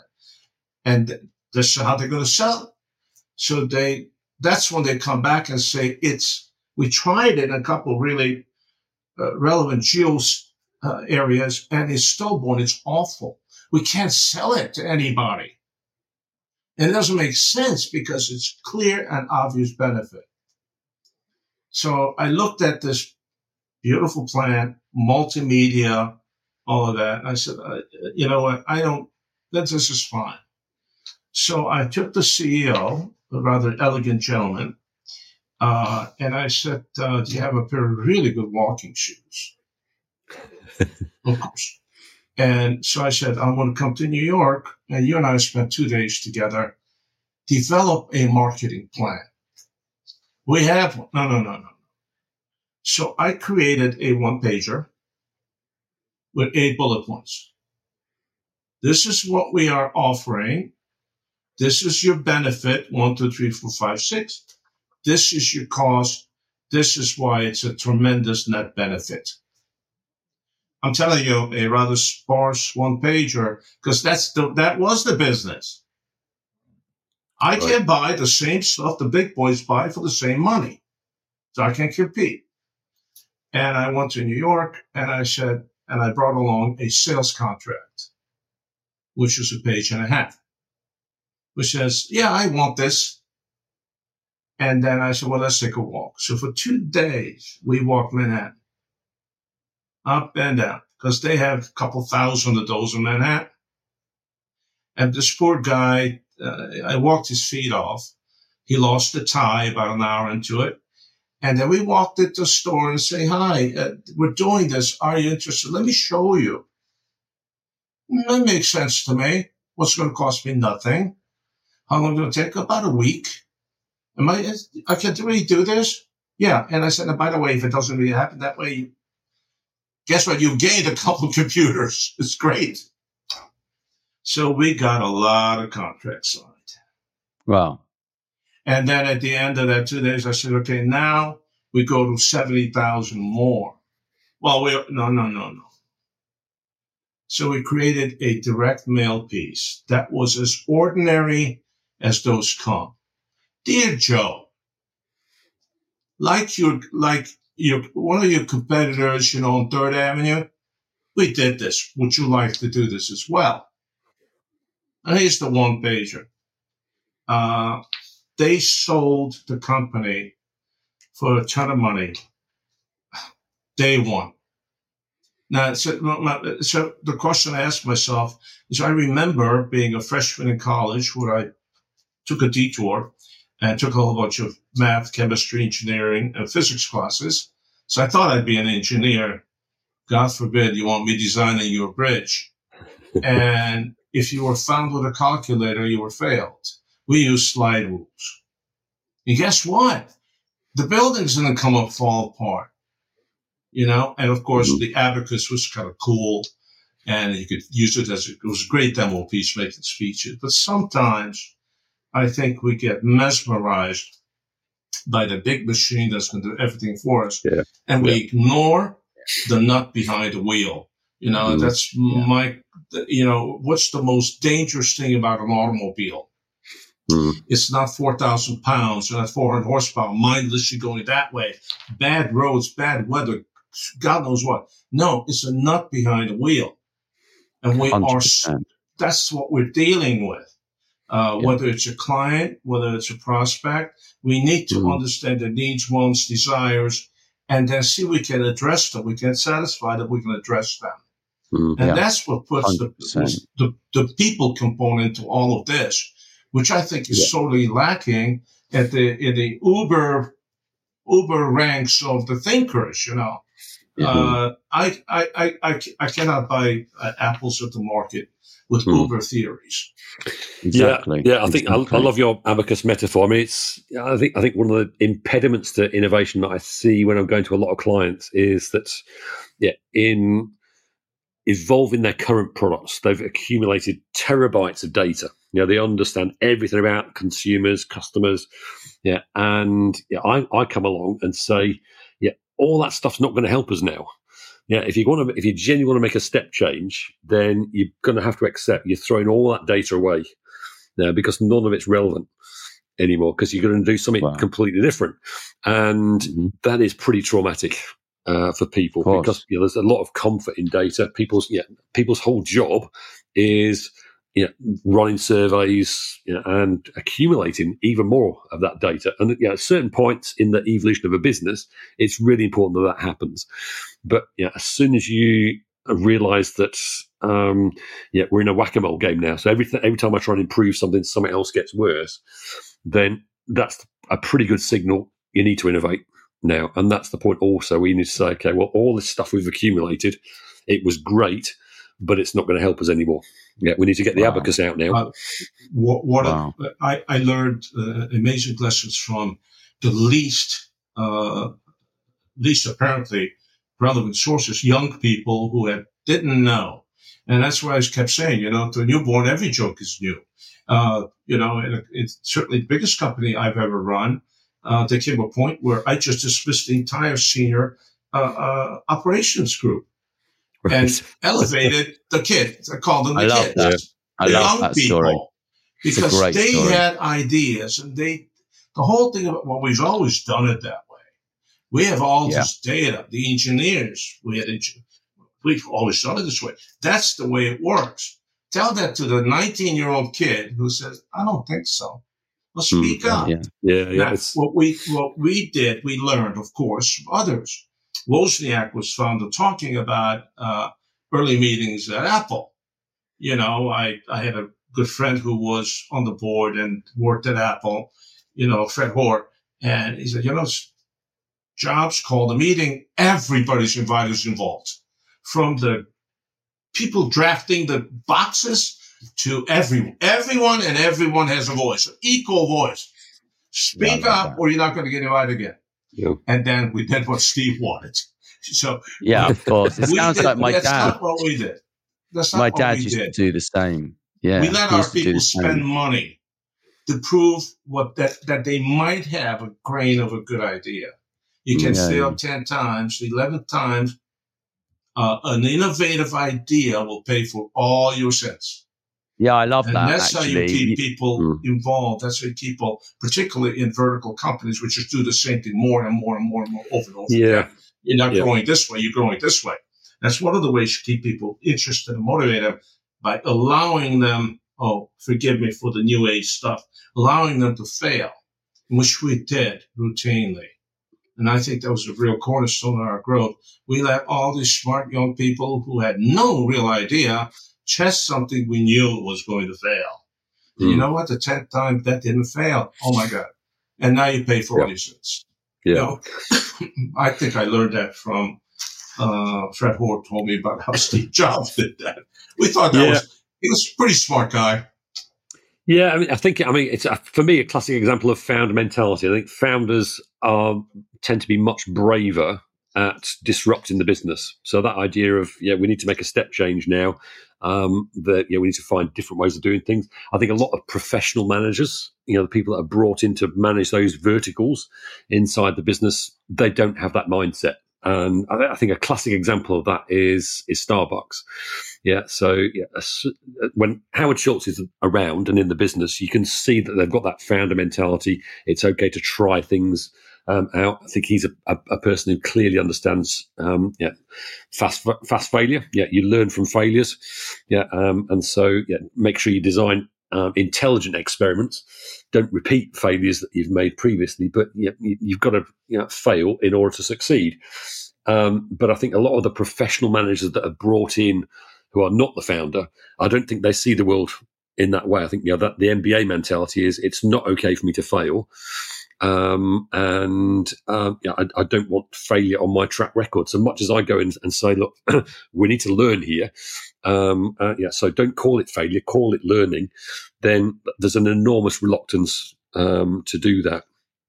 and this is how they're going to sell it. So they, that's when they come back and say, it's, we tried it in a couple really uh, relevant geo uh, areas, and it's stillborn. It's awful. We can't sell it to anybody. And it doesn't make sense because it's clear and obvious benefit. So I looked at this beautiful plan, multimedia, all of that. And I said, uh, you know what? I don't, that this is fine. So I took the C E O, a rather elegant gentleman, uh, and I said, uh, do you have a pair of really good walking shoes? Of course. And so I said, I want to come to New York, and you and I spent two days together, develop a marketing plan. We have one. No, no, no, no. So I created a one-pager with eight bullet points. This is what we are offering. This is your benefit, one, two, three, four, five, six. This is your cost. This is why it's a tremendous net benefit. I'm telling you, a rather sparse one-pager, because that's the, that was the business. I right. can buy the same stuff the big boys buy for the same money. So I can compete. And I went to New York, and I said, and I brought along a sales contract, which was a page and a half, which says, yeah, I want this. And then I said, well, let's take a walk. So for two days, we walked Manhattan, up and down, because they have a couple thousand of those in Manhattan. And this poor guy, uh, I walked his feet off. He lost the tie about an hour into it. And then we walked into the store and say, hi, uh, we're doing this. Are you interested? Let me show you. That makes sense to me. What's going to cost me? Nothing. How long will it take? About a week. Am I, I can really do this? Yeah. And I said, and by the way, if it doesn't really happen that way, guess what? You've gained a couple computers. It's great. So we got a lot of contracts signed. Wow. And then at the end of that two days, I said, okay, now we go to seventy thousand more. Well, we no, no, no, no. So we created a direct mail piece that was as ordinary as those come. Dear Joe, like your, like your, one of your competitors, you know, on Third Avenue, we did this. Would you like to do this as well? And here's the one pager. Uh, they sold the company for a ton of money. Day one. Now, so, so the question I asked myself is, I remember being a freshman in college where I took a detour and took a whole bunch of math, chemistry, engineering, and physics classes. So I thought I'd be an engineer. God forbid you want me designing your bridge. And if you were found with a calculator, you were failed. We use slide rules. And guess what? The building's going to come up, fall apart. You know, and of course, the abacus was kind of cool, and you could use it as a, it was a great demo piece making speeches. But sometimes I think we get mesmerized by the big machine that's going to do everything for us, yeah. and we yeah. ignore the nut behind the wheel. You know, mm. that's yeah. my, you know, what's the most dangerous thing about an automobile? Mm. It's not four thousand pounds, or not four hundred horsepower, mindlessly going that way. Bad roads, bad weather. God knows what. No, it's a nut behind the wheel. And we one hundred percent. Are, that's what we're dealing with. Uh, yeah. Whether it's a client, whether it's a prospect, we need to mm. understand their needs, wants, desires, and then see we can address them. We can satisfy them, we can address them. Mm, and yeah. that's what puts the, the, the people component to all of this, which I think is yeah. sorely lacking at the, in the Uber, Uber ranks of the thinkers, you know. Mm-hmm. Uh, I, I, I, I, I cannot buy uh, apples at the market with mm. Uber theories. Exactly. Yeah, yeah. I think exactly. I, I love your abacus metaphor. I mean, it's. I think I think one of the impediments to innovation that I see when I'm going to a lot of clients is that, yeah, in evolving their current products, they've accumulated terabytes of data. You know, they understand everything about consumers, customers. Yeah, and yeah, I, I come along and say, yeah, all that stuff's not going to help us now. Yeah, if you want to, if you genuinely want to make a step change, then you're going to have to accept you're throwing all that data away now because none of it's relevant anymore because you're going to do something wow. completely different, and mm-hmm. that is pretty traumatic uh, for people because you know, there's a lot of comfort in data. People's yeah, people's whole job is you know, running surveys you know, and accumulating even more of that data. And you know, at certain points in the evolution of a business, it's really important that that happens. But you know, as soon as you realize that um, yeah, we're in a whack-a-mole game now, so every, th- every time I try and improve something, something else gets worse, then that's a pretty good signal you need to innovate now. And that's the point also. We need to say, okay, well, all this stuff we've accumulated, it was great, but it's not going to help us anymore. Yeah, we need to get the wow. abacus out now. Uh, what what wow. I, I learned uh, amazing lessons from the least, uh, least apparently relevant sources, young people who had, didn't know. And that's why I kept saying, you know, to a newborn, every joke is new. Uh, you know, and it's certainly the biggest company I've ever run. Uh, there came a point where I just dismissed the entire senior uh, uh, operations group. Right. And elevated the kids. I called them the I love kids. That. I the love young that people. Story. Because they story. had ideas and they, the whole thing about, well, we've always done it that way. We have all yeah. this data. The engineers, we had, we've always done it this way. That's the way it works. Tell that to the nineteen year old kid who says, I don't think so. Well, speak mm, up. Yeah. Yeah. yeah now, what we, what we did, we learned, of course, from others. Wozniak was fond of talking about uh, early meetings at Apple. You know, I, I had a good friend who was on the board and worked at Apple, you know, Fred Hoare. And he said, you know, Jobs called a meeting. Everybody's invited is involved. From the people drafting the boxes to everyone. Everyone and everyone has a voice, equal voice. Speak Yeah, up, or you're not going to get invited again. Yeah. And then we did what Steve wanted. So yeah, of course. It sounds did, like my that's dad. That's not what we did. That's not My what dad we used did. to do the same. Yeah, we let he our used to do people the same. spend money to prove what that, that they might have a grain of a good idea. You can Yeah, fail yeah. ten times, eleven times. Uh, an innovative idea will pay for all your sins. Yeah, I love And that. that's actually, how you keep You- people Mm. involved. That's how you keep people, particularly in vertical companies, which just do the same thing more and more and more and more over and over Yeah. again. You're not Yeah. growing this way, you're growing this way. That's one of the ways you keep people interested and motivated, by allowing them, oh, forgive me for the new age stuff, allowing them to fail, which we did routinely. And I think that was a real cornerstone of our growth. We let all these smart young people who had no real idea test something we knew was going to fail. And you Mm. know what? The tenth time that didn't fail. Oh my God. And now you pay for all Yeah. these things. Yeah. You know, I think I learned that from uh, Fred Hoare told me about how Steve Jobs did that. We thought that Yeah. was, he was a pretty smart guy. Yeah, I mean, I think, I mean, it's a, for me a classic example of founder mentality. I think founders are tend to be much braver at disrupting the business. So that idea of, yeah, we need to make a step change now. Um, that yeah, we need to find different ways of doing things. I think a lot of professional managers, you know, the people that are brought in to manage those verticals inside the business, they don't have that mindset. And I, I think a classic example of that is is Starbucks. Yeah, so yeah, when Howard Schultz is around and in the business, you can see that they've got that founder mentality. It's okay to try things um, out. I think he's a, a, a person who clearly understands um, yeah, fast fast failure. Yeah, you learn from failures. Yeah, um, and so yeah, make sure you design um, intelligent experiments. Don't repeat failures that you've made previously, but yeah, you, you've got to you know, fail in order to succeed. Um, but I think a lot of the professional managers that are brought in who are not the founder, I don't think they see the world in that way. I think you know, that the M B A mentality is it's not okay for me to fail. Um, and um, yeah, I, I don't want failure on my track record. So much as I go in and say, look, we need to learn here. Um, uh, yeah, so don't call it failure, call it learning. Then there's an enormous reluctance um, to do that.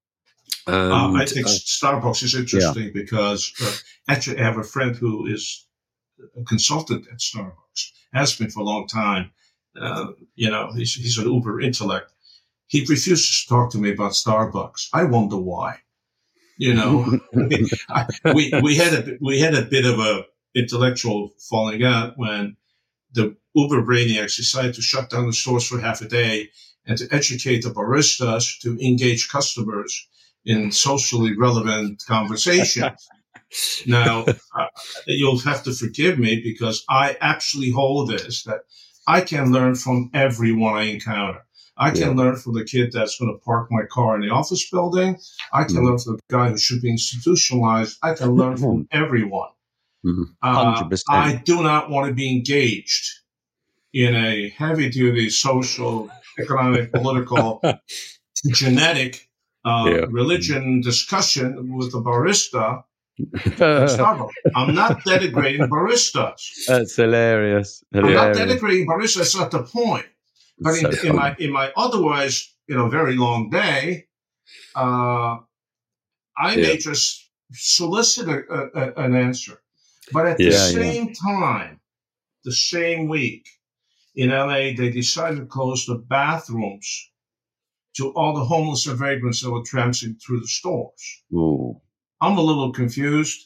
And, uh, I think uh, Starbucks is interesting yeah. because uh, actually I have a friend who is a consultant at Starbucks, has been for a long time. Uh, you know, he's, he's an uber intellect. He refuses to talk to me about Starbucks. I wonder why. You know, I, we we had a we had a bit of a intellectual falling out when the Uber brainiacs decided to shut down the stores for half a day and to educate the baristas to engage customers in socially relevant conversations. Now, uh, you'll have to forgive me because I actually hold this, that I can learn from everyone I encounter. I can yeah. learn from the kid that's going to park my car in the office building. I can mm-hmm. learn from the guy who should be institutionalized. I can learn from everyone. Mm-hmm. one hundred percent. Uh, I do not want to be engaged in a heavy-duty social, economic, political, genetic, uh, yeah. religion discussion with a barista. I'm not denigrating baristas. That's hilarious. hilarious. I'm not denigrating baristas. That's not the point. But in, so in my in my otherwise, you know, very long day, uh, I yeah. may just solicit a, a, an answer. But at yeah, the same yeah. time, the same week in L A, they decided to close the bathrooms to all the homeless and vagrants that were tramping through the stores. Ooh. I'm a little confused.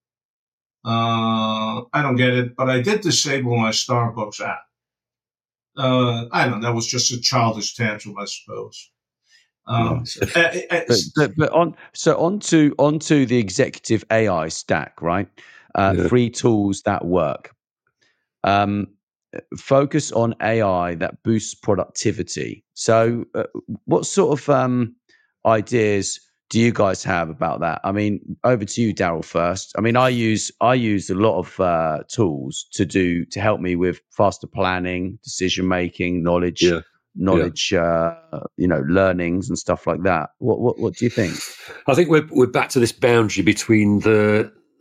Uh, I don't get it, but I did disable my Starbucks app. Uh, I don't know. That was just a childish tantrum, I suppose. Um, yeah. but, but, but on so onto onto the executive A I stack, right? Uh, yeah. Free tools that work. Um, focus on A I that boosts productivity. So, uh, what sort of um, ideas do you guys have about that? I mean, over to you, Daryl, first. I mean, I use I use a lot of uh, tools to do to help me with faster planning, decision making, knowledge, yeah. knowledge, yeah. Uh, you know, learnings and stuff like that. What what what do you think? I think we're we're back to this boundary between the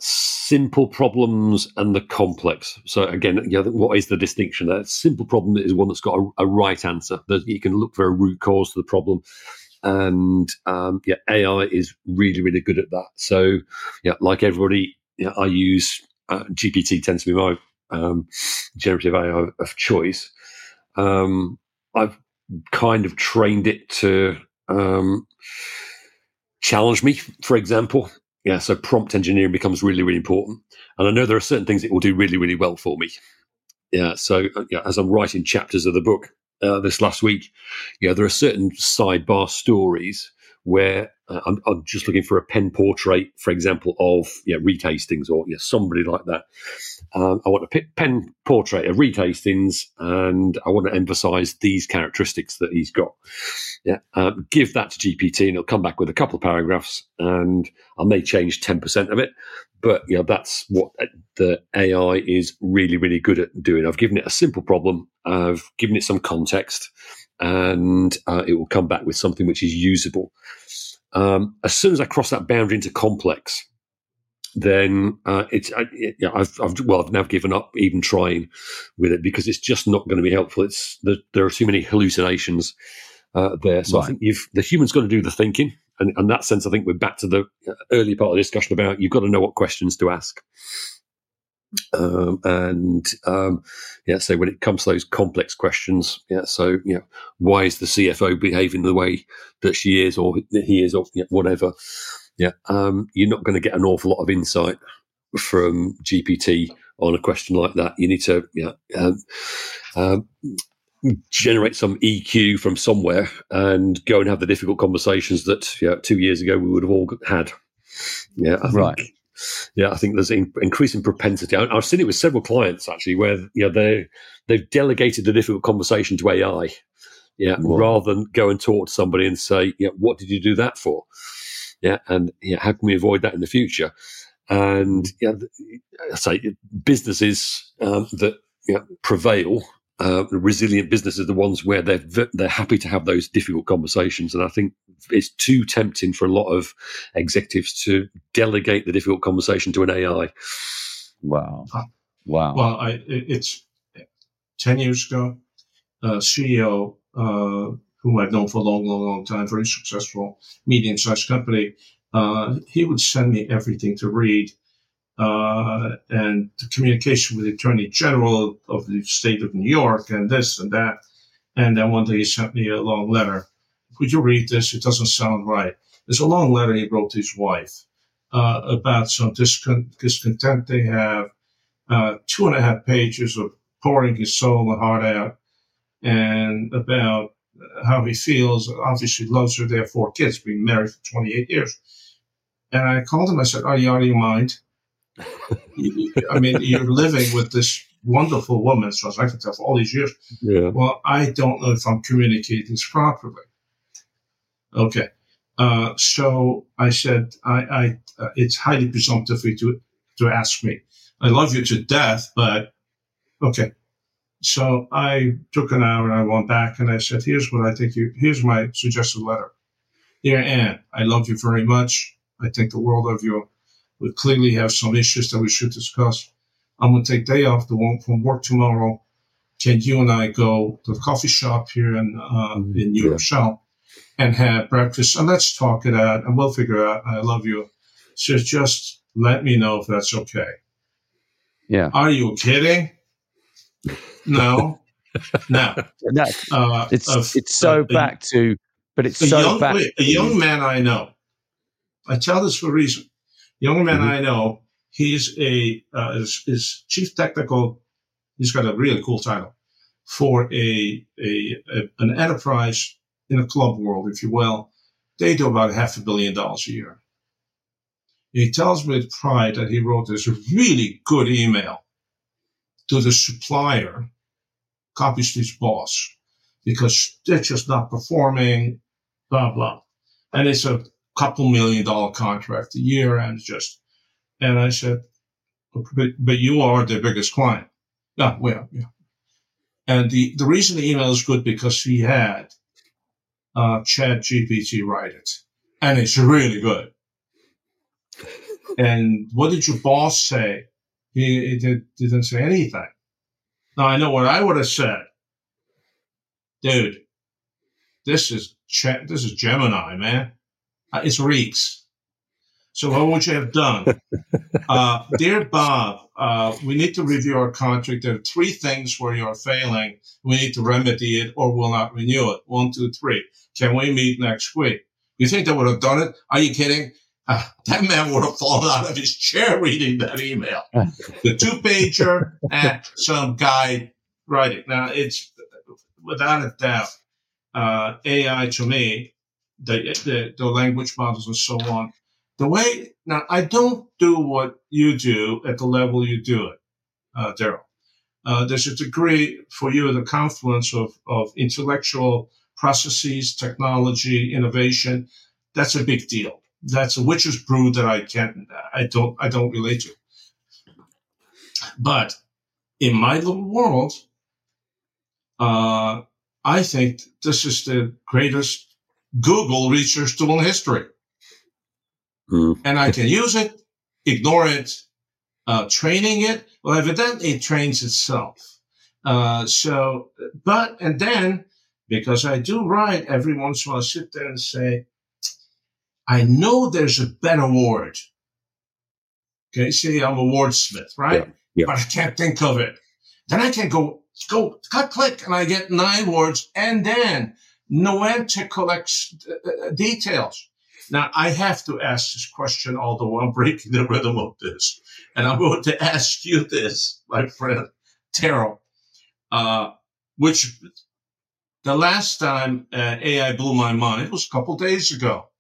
simple problems and the complex. So again, you know, what is the distinction there? Simple problem is one that's got a, a right answer. That you can look for a root cause to the problem. And um, yeah, A I is really, really good at that. So yeah, like everybody, yeah, I use uh, G P T tends to be my um, generative A I of choice. Um, I've kind of trained it to um, challenge me, for example. Yeah, so prompt engineering becomes really, really important. And I know there are certain things it will do really, really well for me. Yeah, so uh, yeah, as I'm writing chapters of the book uh, this last week, yeah, there are certain sidebar stories where uh, I'm, I'm just looking for a pen portrait, for example, of yeah, Reed Hastings or yeah, somebody like that. Um, I want a p- pen portrait of Reed Hastings, and I want to emphasise these characteristics that he's got. Yeah, um, give that to G P T, and it'll come back with a couple of paragraphs, and I may change ten percent of it. But yeah, that's what the A I is really, really good at doing. I've given it a simple problem, I've given it some context, and uh, it will come back with something which is usable. Um, as soon as I cross that boundary into complex, then uh, it's I, it, yeah, I've, I've well, I've now given up even trying with it because it's just not going to be helpful. It's the, there are too many hallucinations uh, there. So right. I think you've the human's got to do the thinking, and in that sense, I think we're back to the earlier part of the discussion about you've got to know what questions to ask. Um, and um, yeah, so when it comes to those complex questions, yeah, so you know, why is the C F O behaving the way that she is, or he is, or you know, whatever? Yeah, um, you're not going to get an awful lot of insight from G P T on a question like that. You need to, yeah, um, um, generate some E Q from somewhere and go and have the difficult conversations that yeah, two years ago we would have all had. Yeah, I right. Think, Yeah, I think there's an increasing propensity. I, I've seen it with several clients actually, where you know they they've delegated the difficult conversation to A I, yeah, Whoa. rather than go and talk to somebody and say, yeah, what did you do that for? Yeah, and yeah, how can we avoid that in the future? And yeah, I say businesses um, that yeah, prevail, uh, resilient businesses, the ones where they're they're happy to have those difficult conversations. And I think it's too tempting for a lot of executives to delegate the difficult conversation to an A I. Wow, wow. Well, I, it's ten years ago, a C E O uh, whom I've known for a long, long, long time, very successful, medium-sized company, uh, he would send me everything to read. Uh, and the communication with the Attorney General of the state of New York and this and that. And then one day he sent me a long letter. Would you read this? It doesn't sound right. There's a long letter he wrote to his wife uh, about some discon- discontent they have, uh, two and a half pages of pouring his soul and heart out, and about how he feels. Obviously loves her. They have four kids, been married for twenty-eight years. And I called him. I said, are you out of your mind? I mean, you're living with this wonderful woman, as far as I can tell, for all these years. Yeah. Well, I don't know if I'm communicating this properly. Okay. Uh, so I said, I, I uh, it's highly presumptive for you to, to ask me. I love you to death, but okay. So I took an hour and I went back and I said, here's what I think you, here's my suggested letter. Dear Anne, I love you very much. I think the world of you. We clearly have some issues that we should discuss. I'm going to take day off from work tomorrow. Can you and I go to the coffee shop here in, uh, in New Rochelle and have breakfast? And let's talk it out and we'll figure out. I love you. So just let me know if that's okay. Yeah. Are you kidding? No. No. That's, uh, it's, uh, it's so uh, back to, but it's a so young, back. A young man I know. I tell this for a reason. Young man mm-hmm. I know, he's a uh, is, is chief technical. He's got a really cool title for a, a a an enterprise in a club world, if you will. They do about half a billion dollars a year. He tells me with pride that he wrote this really good email to the supplier, Copy Street's boss, because they're just not performing. Blah blah, and it's a couple million dollar contract a year, and just, and I said, but, but you are their biggest client. Yeah, well, yeah. And the, the reason the email is good because he had uh, Chat G P T write it, and it's really good. And what did your boss say? He, he did, didn't say anything. Now, I know what I would have said. Dude, this is this is Gemini, man. Uh, it's Reeks. So what would you have done? uh, Dear Bob, uh, we need to review our contract. There are three things where you're failing. We need to remedy it or we'll not renew it. One, two, three. Can we meet next week? You think they would have done it? Are you kidding? Uh, that man would have fallen out of his chair reading that email. The two-pager and some guy writing. Now, it's without a doubt, uh, A I to me, the, the, the language models and so on, the way, now, I don't do what you do at the level you do it, uh, Daryl. Uh, there's a degree for you, the confluence of, of intellectual processes, technology, innovation. That's a big deal. That's a witch's brew that I can't, I don't, I don't relate to. But in my little world, uh, I think this is the greatest Google research tool in history. Mm. And I can use it, ignore it, uh, training it. Well, evidently it trains itself. Uh, so, but, and then, because I do write, every once in a while I sit there and say, I know there's a better word. Okay, see, I'm a wordsmith, right? Yeah, yeah. But I can't think of it. Then I can go, go, cut, click, and I get nine words, and then Noetic collects uh, details. Now, I have to ask this question, although I'm breaking the rhythm of this. And I'm going to ask you this, my friend, Terrell, uh, which the last time uh, A I blew my mind, it was a couple days ago.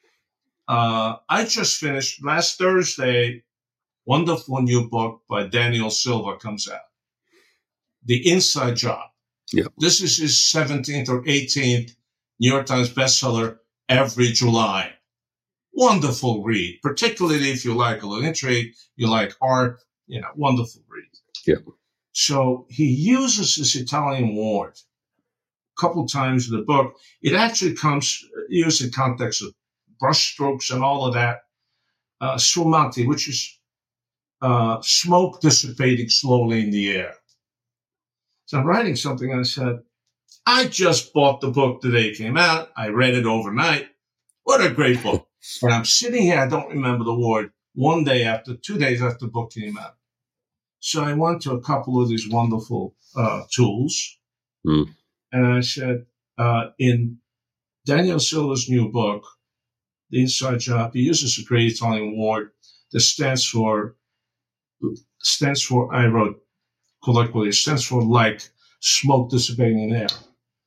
Uh, I just finished last Thursday, wonderful new book by Daniel Silva comes out. The Inside Job. Yeah. This is his seventeenth or eighteenth New York Times bestseller every July. Wonderful read, particularly if you like a little intrigue, you like art, you know, wonderful read. Yeah. So he uses this Italian word a couple times in the book. It actually comes used in context of brushstrokes and all of that. Uh, sfumati, which is uh, smoke dissipating slowly in the air. So I'm writing something and I said, I just bought the book the day it came out. I read it overnight. What a great book. And I'm sitting here, I don't remember the word, one day after, two days after the book came out. So I went to a couple of these wonderful uh, tools. Mm. And I said, uh, in Daniel Silva's new book, The Inside Job, he uses a great Italian word that stands for, stands for, I wrote colloquially, stands for like smoke dissipating in air.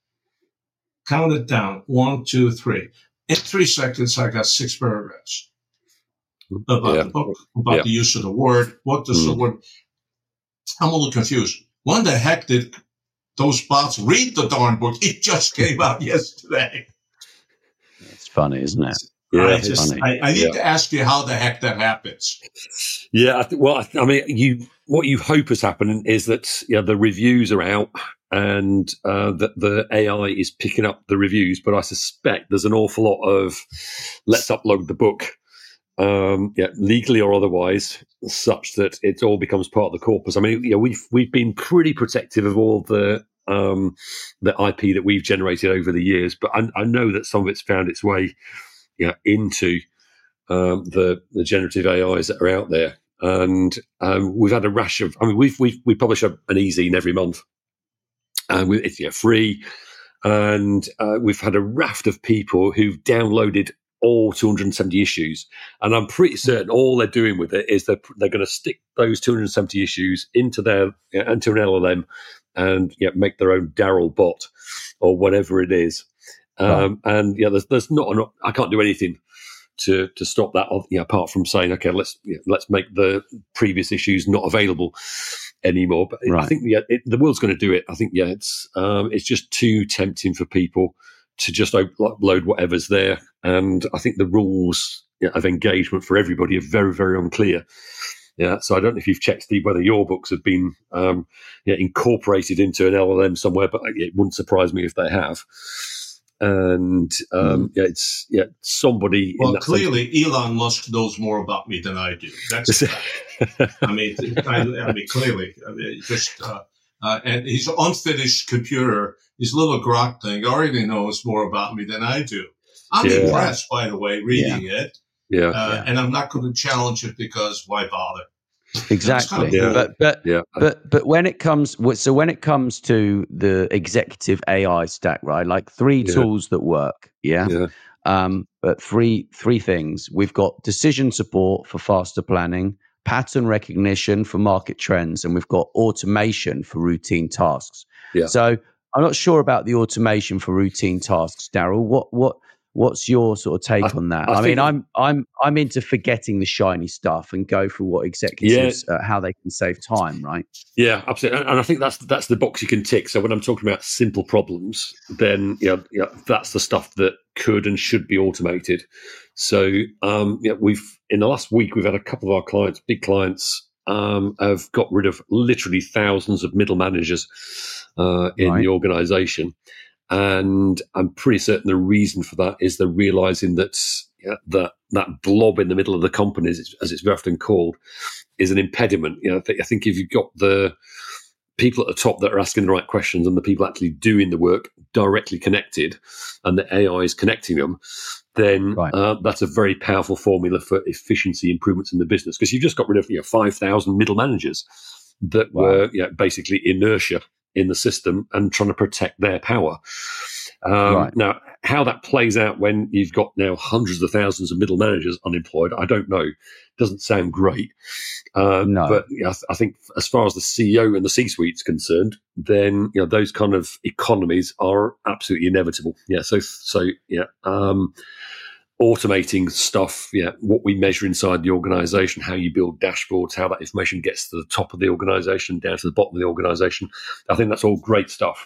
Count it down. One, two, three. In three seconds, I got six paragraphs about yeah. the book, about yeah. the use of the word. What does mm. the word? I'm a little confused. When the heck did those bots read the darn book? It just came out yesterday. It's funny, isn't it? Yeah, I, just, funny. I, I need yeah. to ask you how the heck that happens. Yeah, I th- well, I, th- I mean, you what you hope has happened is that yeah, the reviews are out and uh, that the A I is picking up the reviews. But I suspect there's an awful lot of let's upload the book, um, yeah, legally or otherwise, such that it all becomes part of the corpus. I mean, yeah, we've we've been pretty protective of all the um, the I P that we've generated over the years, but I, I know that some of it's found its way. Yeah, into um, the the generative A Is that are out there, and um, we've had a rash of. I mean, we've we we publish a, an e-zine every month, and we, it's yeah, free, and uh, we've had a raft of people who've downloaded all two hundred seventy issues, and I'm pretty certain all they're doing with it is they're they're going to stick those two hundred seventy issues into their yeah, into an L L M, and yeah, make their own Daryl bot or whatever it is. Um, and yeah, there's, there's not, not, I can't do anything to, to stop that, you know, apart from saying, okay, let's, you know, let's make the previous issues not available anymore. But right. I think yeah, it, the world's going to do it. I think, yeah, it's, um, it's just too tempting for people to just upload whatever's there. And I think the rules you know, of engagement for everybody are very, very unclear. Yeah. So I don't know if you've checked, Steve, whether your books have been, um, yeah, incorporated into an L L M somewhere, but it wouldn't surprise me if they have. and um, Mm. yeah, it's yeah somebody. Well, in that clearly, sense. Elon Musk knows more about me than I do. That's. I mean, I, I mean, clearly, I mean, just uh, uh, and his unfinished computer, his little Grok thing, already knows more about me than I do. I'm Yeah. impressed, by the way, reading Yeah. it, Yeah, uh, Yeah. and I'm not going to challenge it because why bother? Exactly. That's kind of But but yeah, but but when it comes so when it comes to the executive A I stack, right? Like three Yeah. tools that work. Yeah. yeah, Um, but three three things. We've got decision support for faster planning, pattern recognition for market trends, and we've got automation for routine tasks. Yeah. So I'm not sure about the automation for routine tasks, Daryl. What what what's your sort of take I- on that? I I, mean, think- I'm I'm I'm into forgetting the shiny stuff and go through what executives uh, how they can save time, right? yeah, absolutely. And, and I think that's that's the box you can tick. So when I'm talking about simple problems, then yeah, yeah, that's the stuff that could and should be automated. So um, yeah, we've in the last week we've had a couple of our clients, big clients, um, have got rid of literally thousands of middle managers uh, in Right. the organisation. And I'm pretty certain the reason for that is they're realizing that yeah, that that blob in the middle of the company, as it's, as it's very often called, is an impediment. You know, I think, I think if you've got the people at the top that are asking the right questions and the people actually doing the work directly connected, and the A I is connecting them, then Right. uh, that's a very powerful formula for efficiency improvements in the business. Because you've just got rid of you know, five thousand middle managers that Wow. were you know, basically inertia in the system and trying to protect their power. Um, Right. Now, how that plays out when you've got now hundreds of thousands of middle managers unemployed, I don't know. Doesn't sound great. Uh, No. But you know, I, th- I think as far as the C E O and the C-suite is concerned, then you know those kind of economies are absolutely inevitable. Yeah. So so yeah. Um, automating stuff, yeah, what we measure inside the organization, how you build dashboards, how that information gets to the top of the organization, down to the bottom of the organization. I think that's all great stuff.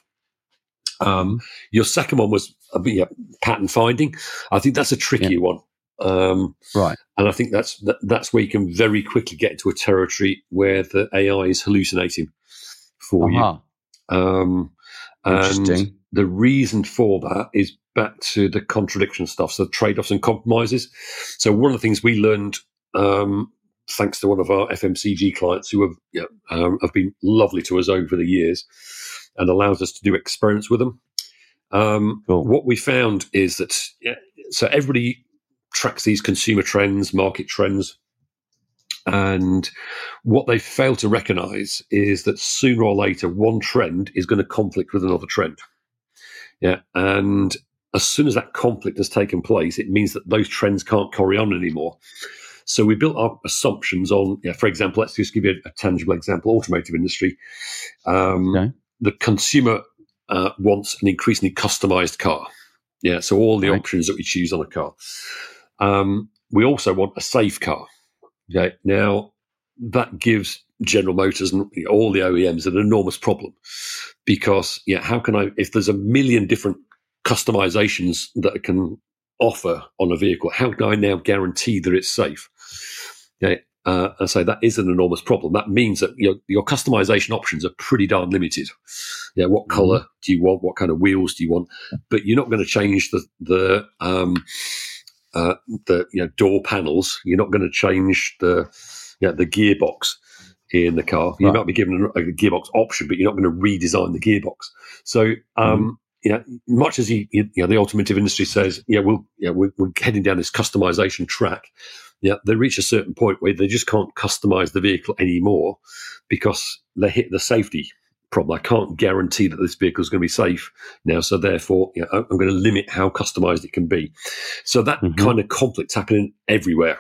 Um, your second one was uh, yeah, pattern finding. I think that's a tricky Yeah. one. Um, Right. and I think that's that, that's where you can very quickly get into a territory where the A I is hallucinating for Uh-huh. you. Um, and Interesting. the reason for that is back to the contradiction stuff, so trade-offs and compromises. So one of the things we learned, um, thanks to one of our F M C G clients who have you know, um, have been lovely to us over the years and allows us to do experiments with them. Um, Cool. What we found is that yeah, so everybody tracks these consumer trends, market trends, and what they fail to recognize is that sooner or later one trend is going to conflict with another trend. Yeah, and as soon as that conflict has taken place, it means that those trends can't carry on anymore. So we built our assumptions on, yeah, for example, let's just give you a, a tangible example, automotive industry. Um, Okay. The consumer uh, wants an increasingly customized car. Yeah, so all the Right. options that we choose on a car. Um, we also want a safe car. Okay, now that gives General Motors and all the O E Ms an enormous problem because, yeah, how can I, if there's a million different customizations that I can offer on a vehicle, how can I now guarantee that it's safe? Okay, uh, and so that is an enormous problem. That means that your, your customization options are pretty darn limited. Yeah, what Mhm. color do you want? What kind of wheels do you want? But you're not going to change the the um, uh, the you know door panels. You're not going to change the you know, the gearbox in the car. You Right. might be given a, a gearbox option, but you're not going to redesign the gearbox. So, um, you know, much as you, you know, the automotive industry says, yeah, we'll, yeah, we're, we're heading down this customization track. Yeah, they reach a certain point where they just can't customize the vehicle anymore because they hit the safety problem. I can't guarantee that this vehicle is going to be safe now, so therefore, you know, I'm going to limit how customized it can be. So that Mhm. kind of conflict's happening everywhere.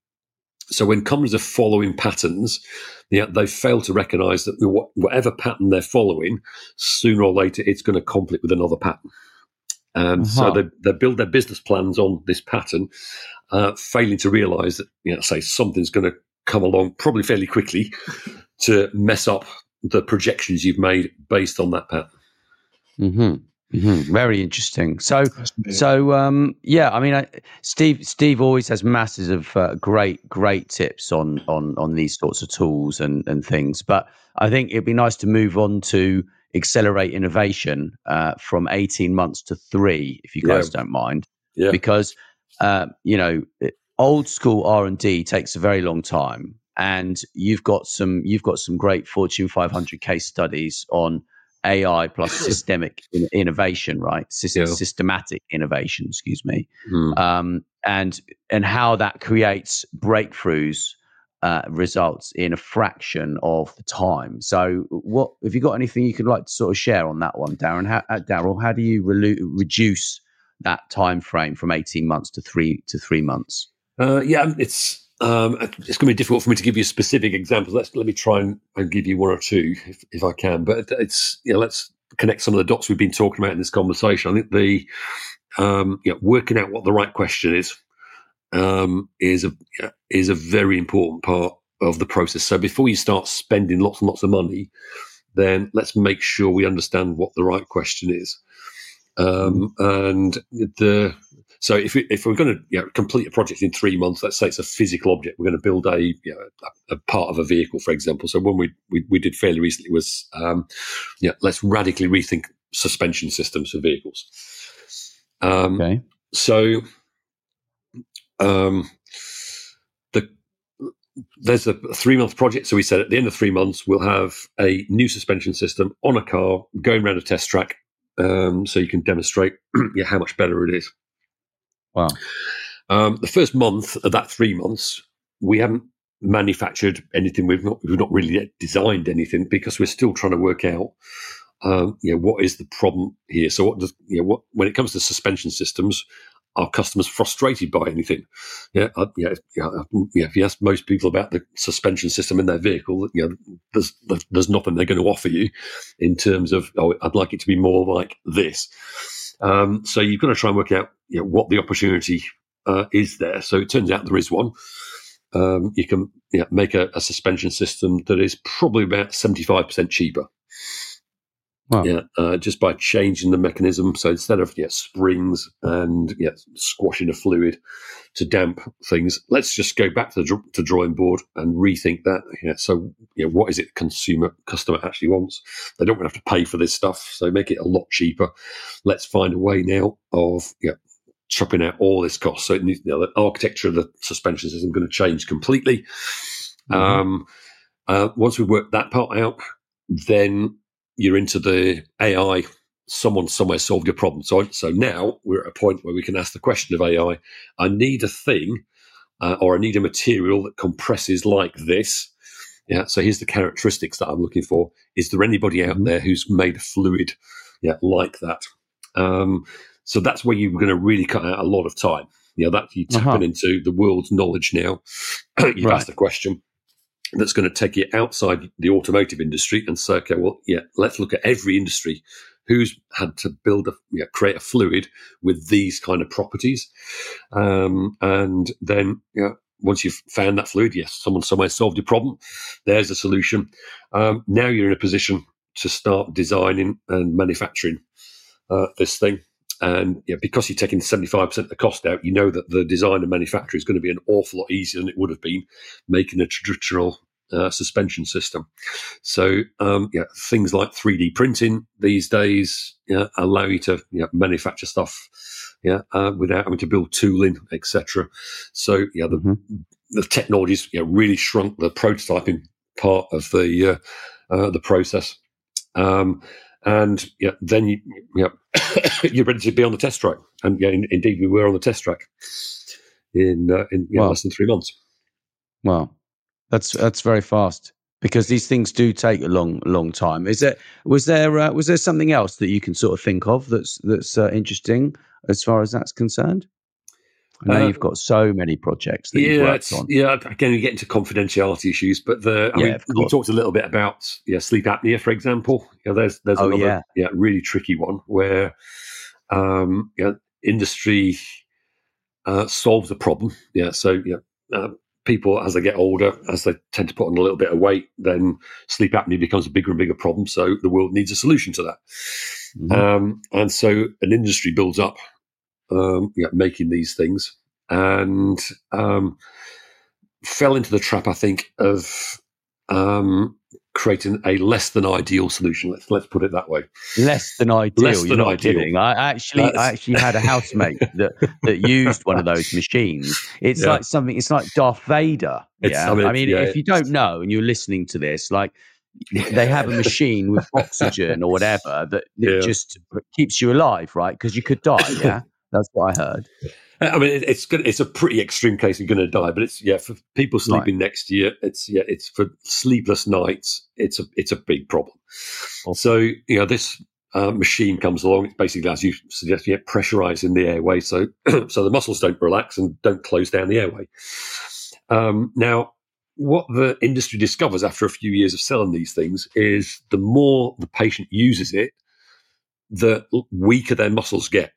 So when companies are following patterns, yeah, they fail to recognize that wh- whatever pattern they're following, sooner or later, it's going to conflict with another pattern. And so Uh-huh. they, they build their business plans on this pattern, uh, failing to realize that, you know, say something's going to come along probably fairly quickly to mess up the projections you've made based on that pattern. Mm-hmm. Mm-hmm. Very interesting. So, Fascinating. so um, yeah. I mean, I, Steve. Steve always has masses of uh, great, great tips on on on these sorts of tools and and things. But I think it'd be nice to move on to accelerate innovation uh, from eighteen months to three, if you guys Yeah. don't mind, Yeah. because uh, you know, old school R and D takes a very long time, and you've got some you've got some great Fortune five hundred case studies on A I plus systemic in- innovation, right? Sys- Yeah. Systematic innovation, excuse me, Mm. um, and and how that creates breakthroughs. Uh, results in a fraction of the time. So, what have you got? Anything you could like to sort of share on that one, Darren? How, uh, Daryl, how do you re- reduce that time frame from eighteen months to three to three months? Uh, yeah, it's um, it's going to be difficult for me to give you specific examples. Let's let me try and, and give you one or two if, if I can. But it's you know, let's connect some of the dots we've been talking about in this conversation. I think the um, you know, working out what the right question is. Um, is a is a very important part of the process. So before you start spending lots and lots of money, then let's make sure we understand what the right question is. Um, mm. And the so if we, if we're going to you know, complete a project in three months, let's say it's a physical object, we're going to build a you know, a, a part of a vehicle, for example. So one we we, we did fairly recently was um, yeah, let's radically rethink suspension systems for vehicles. Um, okay. So. Um, the there's a three month project. So we said at the end of three months, we'll have a new suspension system on a car going around a test track. Um, so you can demonstrate yeah, how much better it is. Wow. Um, the first month of that three months, we haven't manufactured anything. We've not, we've not really yet designed anything because we're still trying to work out, um, you know, what is the problem here. So what does, you know, what, when it comes to suspension systems, are customers frustrated by anything? Yeah, uh, yeah, yeah, yeah. If you ask most people about the suspension system in their vehicle, you know, there's there's nothing they're going to offer you in terms of, oh, I'd like it to be more like this. Um, so you've got to try and work out, you know, what the opportunity uh, is there. So it turns out there is one. Um, you can you know, make a, a suspension system that is probably about seventy-five percent cheaper. Wow. Yeah, uh, just by changing the mechanism. So instead of yeah, springs and yeah, squashing a fluid to damp things, let's just go back to the dr- to drawing board and rethink that. Yeah, so yeah, what is it consumer customer actually wants? They don't want to have to pay for this stuff, so make it a lot cheaper. Let's find a way now of yeah, chopping out all this cost. So it needs, you know, the architecture of the suspension system is going to change completely. Mm-hmm. Um, uh, once we work that part out, then you're into the A I, someone somewhere solved your problem. So, so now we're at a point where we can ask the question of A I, I need a thing uh, or I need a material that compresses like this. Yeah. So here's the characteristics that I'm looking for. Is there anybody out mm-hmm. there who's made a fluid yeah, like that? Um, so that's where you're going to really cut out a lot of time. You know, that you're tapping uh-huh. into the world's knowledge now. You've right. asked the question. That's going to take you outside the automotive industry and say, okay, well, yeah, let's look at every industry who's had to build a, yeah, create a fluid with these kind of properties. Um, and then, yeah, once you've found that fluid, yes, someone somewhere solved your problem. There's a solution. Um, now you're in a position to start designing and manufacturing uh, this thing. And yeah, because you're taking seventy-five percent of the cost out, you know that the design and manufacture is going to be an awful lot easier than it would have been making a traditional uh, suspension system. So, um, yeah, things like three D printing these days yeah, allow you to yeah, manufacture stuff yeah, uh, without having to build tooling, et cetera. So, yeah, the, mm-hmm. the technology's yeah, really shrunk the prototyping part of the uh, uh, the process. Um, And yeah, then you, yeah, you're ready to be on the test track. And yeah, in, indeed, we were on the test track in uh, in yeah, wow. less than three months. Wow, that's that's very fast because these things do take a long, long time. Is there was there uh, was there something else that you can sort of think of that's that's uh, interesting as far as that's concerned? I know uh, you've got so many projects that yeah, you've worked on. Yeah, again, you get into confidentiality issues, but the I yeah, mean, we talked a little bit about yeah, sleep apnea, for example. You know, there's there's oh, another yeah. yeah, really tricky one where um, you know, industry uh, solves a problem. Yeah, so yeah, uh, people as they get older, as they tend to put on a little bit of weight, then sleep apnea becomes a bigger and bigger problem. So the world needs a solution to that, mm-hmm. um, and so an industry builds up. Um, yeah, making these things, and um, fell into the trap, I think, of um, creating a less than ideal solution. Let's let's put it that way. Less than ideal. Less You're than not ideal. kidding. I actually, That's- I actually had a housemate that that used one of those machines. It's Yeah. like something. It's like Darth Vader. It's- yeah. I mean, I mean, yeah, if you don't know and you're listening to this, like they have a machine with oxygen or whatever that, that Yeah. just keeps you alive, right? Because you could die. Yeah, that's what I heard. I mean, it, it's good. It's a pretty extreme case. You're going to die, but it's yeah for people sleeping next to you. It's yeah, it's for sleepless nights. It's a it's a big problem. Oh. So you know this uh, machine comes along. It's basically, as you suggest, yeah, pressurizing the airway, so so the muscles don't relax and don't close down the airway. Um, now, what the industry discovers after a few years of selling these things is the more the patient uses it, the weaker their muscles get.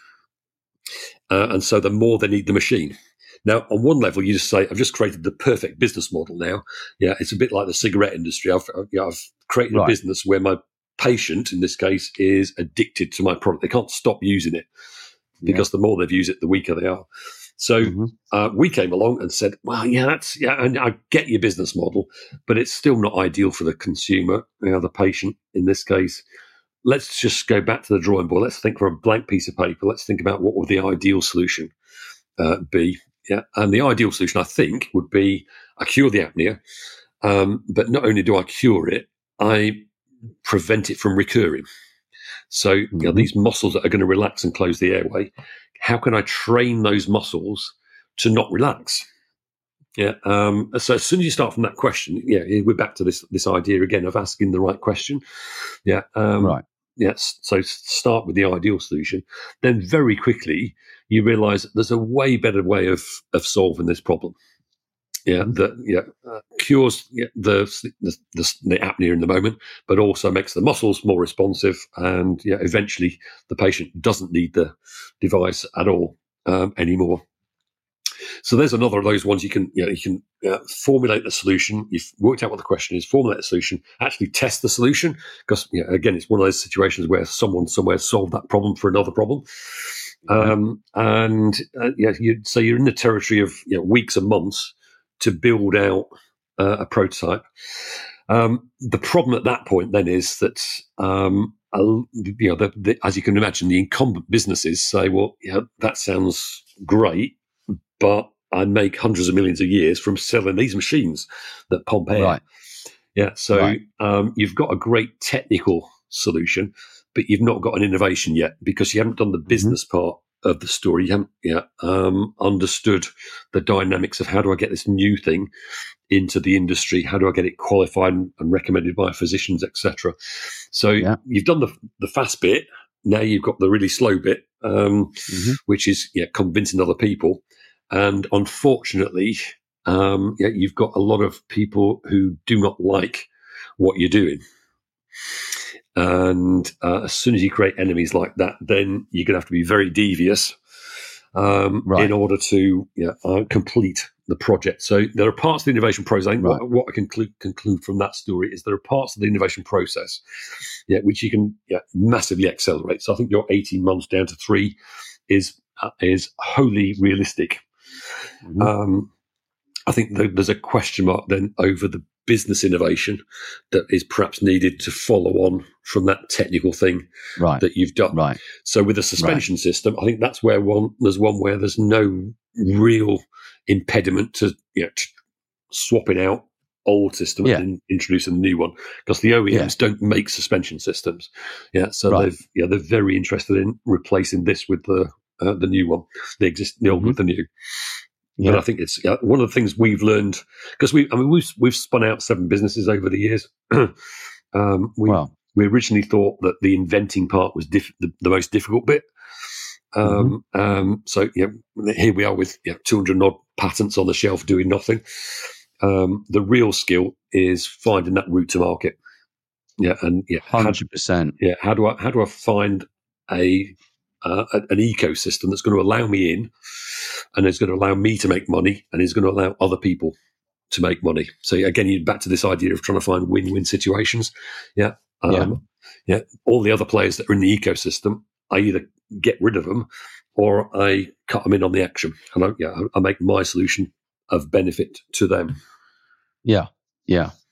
Uh, and so the more they need the machine. Now, on one level, you just say, I've just created the perfect business model now. Yeah, it's a bit like the cigarette industry. I've, I've, you know, I've created Right. a business where my patient, in this case, is addicted to my product. They can't stop using it because the more they've used it, the weaker they are. So Mhm. uh, we came along and said, well, yeah, that's, yeah, and I get your business model, but it's still not ideal for the consumer, you know, the patient in this case. Let's just go back to the drawing board. Let's think for a blank piece of paper. Let's think about what would the ideal solution uh, be. Yeah, and the ideal solution, I think, would be I cure the apnea, um, but not only do I cure it, I prevent it from recurring. So you know, Mhm. these muscles that are going to relax and close the airway, how can I train those muscles to not relax? Yeah. Um, so as soon as you start from that question, yeah, we're back to this this idea again of asking the right question. Yeah. Um, Right. Yes. So start with the ideal solution. Then very quickly you realise that there's a way better way of of solving this problem. Yeah, that yeah uh, cures yeah, the, the the the apnea in the moment, but also makes the muscles more responsive, and yeah, eventually the patient doesn't need the device at all um, anymore. So there's another of those ones you can you know, you can uh, formulate the solution. You've worked out what the question is, formulate the solution, actually test the solution, because you know, again, it's one of those situations where someone somewhere solved that problem for another problem. Um, and uh, yeah, you, so you're in the territory of you know, weeks and months to build out uh, a prototype. Um, the problem at that point then is that um, uh, you know, the, the, as you can imagine, the incumbent businesses say, "Well, yeah, that sounds great, but I make hundreds of millions of years from selling these machines that pump air." Right. Yeah, so Right. um, you've got a great technical solution, but you've not got an innovation yet because you haven't done the business part of the story. You haven't yeah, um, understood the dynamics of how do I get this new thing into the industry? How do I get it qualified and, and recommended by physicians, et cetera? So Yeah. you've done the the fast bit. Now you've got the really slow bit, um, Mhm. which is yeah, convincing other people. And unfortunately, um, yeah, you've got a lot of people who do not like what you're doing. And uh, as soon as you create enemies like that, then you're going to have to be very devious um, Right. in order to yeah, uh, complete the project. So there are parts of the innovation process. I think Right. what, what I can conclude, conclude from that story is there are parts of the innovation process, yeah, which you can yeah, massively accelerate. So I think your eighteen months down to three is uh, is wholly realistic. Mhm. Um, I think th- there's a question mark then over the business innovation that is perhaps needed to follow on from that technical thing Right. that you've done. Right. So with a suspension system, I think that's where one there's one where there's no real impediment to you know to swapping out old system Yeah. and introducing a new one, because the O E Ms don't make suspension systems. Yeah, so Right. they've yeah they're very interested in replacing this with the uh, the new one, the exist the old Mhm. with the new. Yeah. But I think it's uh, one of the things we've learned, because we, I mean, we've we've spun out seven businesses over the years. um, we Wow. we originally thought that the inventing part was diff- the, the most difficult bit. Um, um, so yeah, here we are with yeah, two hundred odd patents on the shelf doing nothing. Um, the real skill is finding that route to market. Yeah, and yeah, how, Hundred percent. yeah, how do I how do I find a uh, an ecosystem that's going to allow me in, and is going to allow me to make money, and is going to allow other people to make money. So again, you're back to this idea of trying to find win-win situations. Yeah, um, Yeah. yeah. All the other players that are in the ecosystem, I either get rid of them or I cut them in on the action, and I, yeah, I make my solution of benefit to them. Yeah. Yeah.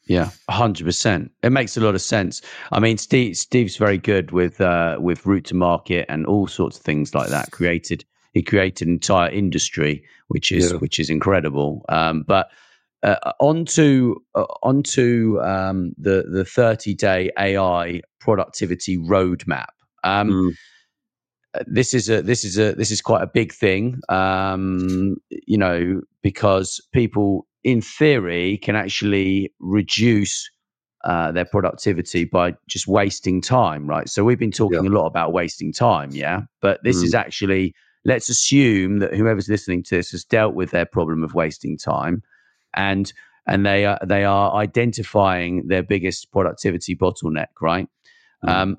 Yeah, one hundred percent. It makes a lot of sense. I mean, Steve Steve's very good with uh, with route to market and all sorts of things like that. Created he created an entire industry, which is Yeah. which is incredible. Um, but uh, onto uh, onto um, the the thirty day A I productivity roadmap. Um, Mm. This is a this is a this is quite a big thing, um, you know, because people, in theory, can actually reduce uh, their productivity by just wasting time, right? So we've been talking Yeah. a lot about wasting time, yeah. But this Mm. is actually, let's assume that whoever's listening to this has dealt with their problem of wasting time, and and they are they are identifying their biggest productivity bottleneck, right? Mm. Um,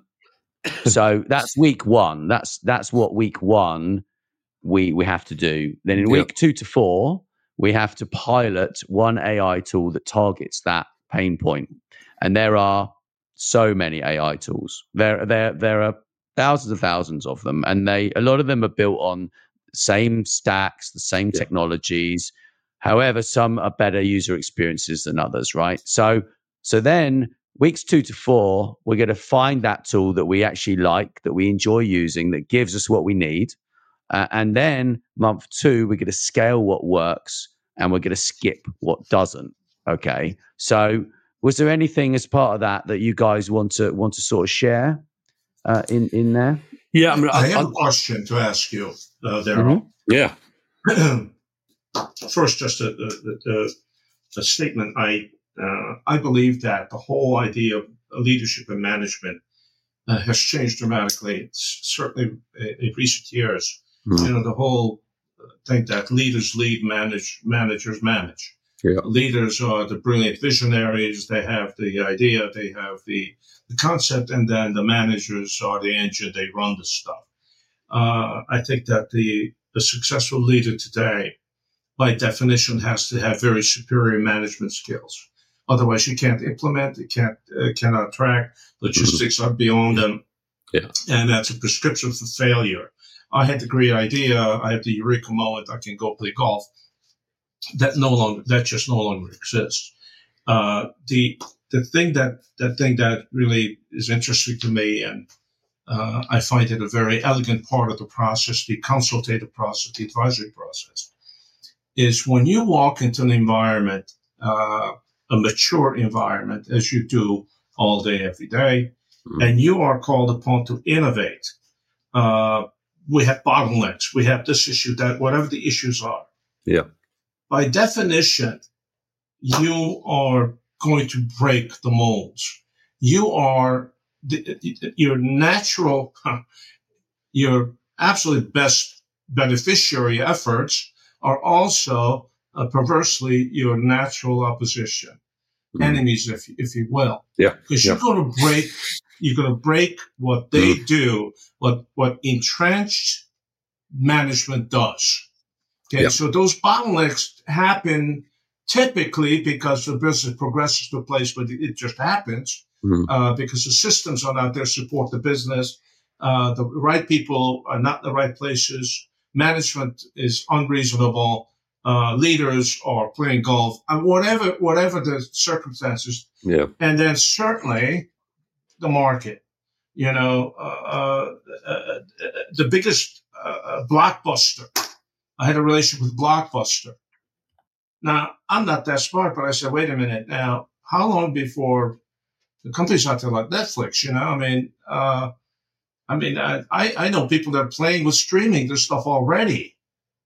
so that's week one. That's that's what week one we we have to do. Then in Yeah. week two to four, we have to pilot one A I tool that targets that pain point. And there are so many A I tools. There there there are thousands and thousands of them, and they a lot of them are built on same stacks, the same Yeah. technologies. However, some are better user experiences than others, right? So so then weeks two to four, we're going to find that tool that we actually like, that we enjoy using, that gives us what we need. Uh, and then month two, we're going to scale what works and we're going to skip what doesn't. Okay. So was there anything as part of that that you guys want to want to sort of share uh, in, in there? Yeah. I mean, I I, have I, a question to ask you, uh, Mhm. Daryl. yeah. First, just a, a, a, a statement. I uh, I believe that the whole idea of leadership and management uh, has changed dramatically. It's certainly in recent years. Mm. You know, the whole thing that leaders lead, manage, managers manage. Yeah. Leaders are the brilliant visionaries. They have the idea, they have the, the concept, and then the managers are the engine. They run the stuff. Uh, I think that the, the successful leader today, by definition, has to have very superior management skills. Otherwise, you can't implement, you can't, uh, cannot track. Logistics mm-hmm. are beyond them. Yeah. And that's a prescription for failure. I had the great idea. I had the eureka moment. I can go play golf. That no longer, that just no longer exists. Uh, the, the thing that, that thing that really is interesting to me, and, uh, I find it a very elegant part of the process, the consultative process, the advisory process, is when you walk into an environment, uh, a mature environment, as you do all day, every day, mm-hmm. and you are called upon to innovate. Uh, we have bottlenecks. We have this issue, that, whatever the issues are. Yeah. By definition, you are going to break the molds. You are the, your natural, your absolute best beneficiary efforts are also uh, perversely your natural opposition, mm. enemies, if if you will. Yeah. Because yeah. you're going to break, you're going to break what they mm. do, what what entrenched management does. Okay, yeah. So those bottlenecks happen typically because the business progresses to a place where it just happens, mm. uh, because the systems are not there to support the business. Uh, the right people are not in the right places. Management is unreasonable. Uh, leaders are playing golf, and whatever, whatever the circumstances. Yeah. And then certainly the market, you know, uh, uh, uh, the biggest uh, blockbuster. I had a relationship with Blockbuster. Now, I'm not that smart, but I said, wait a minute. Now, how long before the companies out there like Netflix, you know, I mean, uh, I mean, I, I know people that are playing with streaming this stuff already.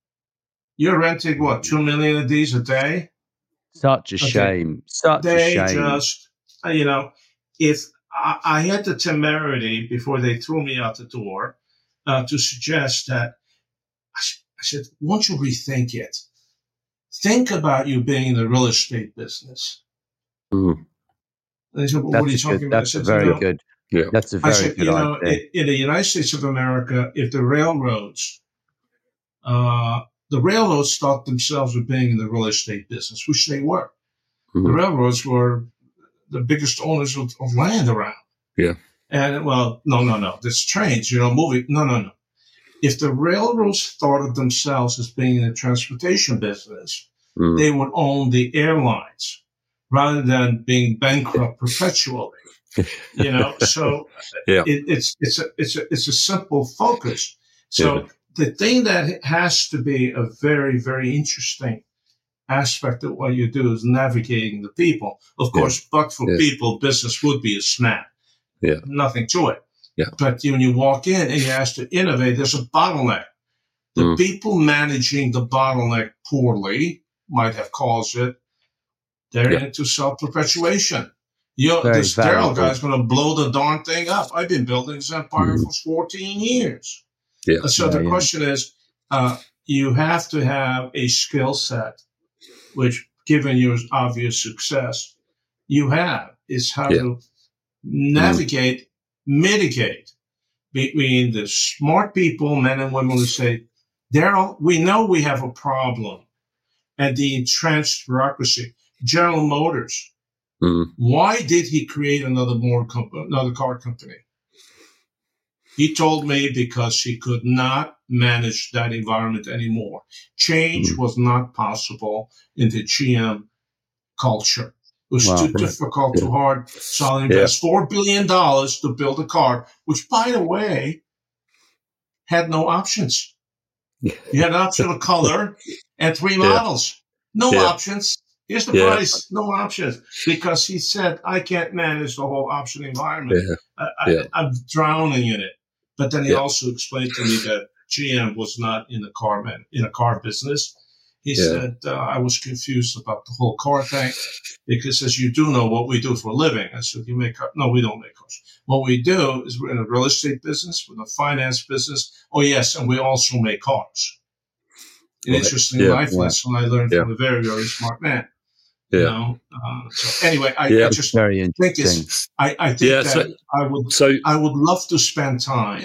You're renting, what, two million of these a day? Such a okay. shame. Such they a shame. Just, you know, if I, I had the temerity before they threw me out the door uh, to suggest that, I, I said, won't you rethink it? Think about you being in the real estate business. Mm. They said, well, what are you talking good, about? That's I said, very you know, good. Yeah. That's a very I said, good you know, idea. In, in the United States of America, if the railroads, uh, the railroads thought themselves were being in the real estate business, which they were. Mm-hmm. The railroads were the biggest owners of, of land around. Yeah. And, well, no, no, no. This trains, you know, moving. No, no, no. If the railroads thought of themselves as being in the transportation business, mm-hmm. they would own the airlines. rather than being bankrupt perpetually. You know, so yeah. it, it's it's a it's a it's a simple focus. So Yeah. the thing that has to be a very very interesting aspect of what you do is navigating the people. Of course, yeah. but for yeah. people, business would be a snap. Yeah, nothing to it. Yeah, but when you walk in and you ask to innovate, there's a bottleneck. The mm. people managing the bottleneck poorly might have caused it. They're yeah. into self-perpetuation. You know, this Daryl guy's going to blow the darn thing up. I've been building this empire mm. for fourteen years. Yeah. So yeah, the yeah. question is, uh, you have to have a skill set, which, given your obvious success, you have, is how yeah. to navigate, mm. mitigate between the smart people, men and women, who say, Daryl, we know we have a problem, and the entrenched bureaucracy. General Motors. Mm. Why did he create another more comp- another car company? He told me because he could not manage that environment anymore. Change mm. was not possible in the G M culture. It was wow. too difficult, yeah. too hard. So I'll invest yeah. four billion dollars to build a car, which, by the way, had no options. You had an option of color and three models. No yeah. options. Here's the yeah. price, no options, because he said, I can't manage the whole option environment. Yeah. I, yeah. I, I'm drowning in it. But then he yeah. also explained to me that G M was not in the car man, in a car business. He yeah. said, uh, I was confused about the whole car thing, because as you do know what we do for a living. I said, you make cars? No, we don't make cars. What we do is we're in a real estate business, we're in a finance business. Oh, yes, and we also make cars. An right. interesting yeah. life yeah. lesson I learned yeah. from a very, very smart man. Yeah. You know? uh, so anyway, I, yeah, I just very think it's, I, I think yeah, that so, I would so, I would love to spend time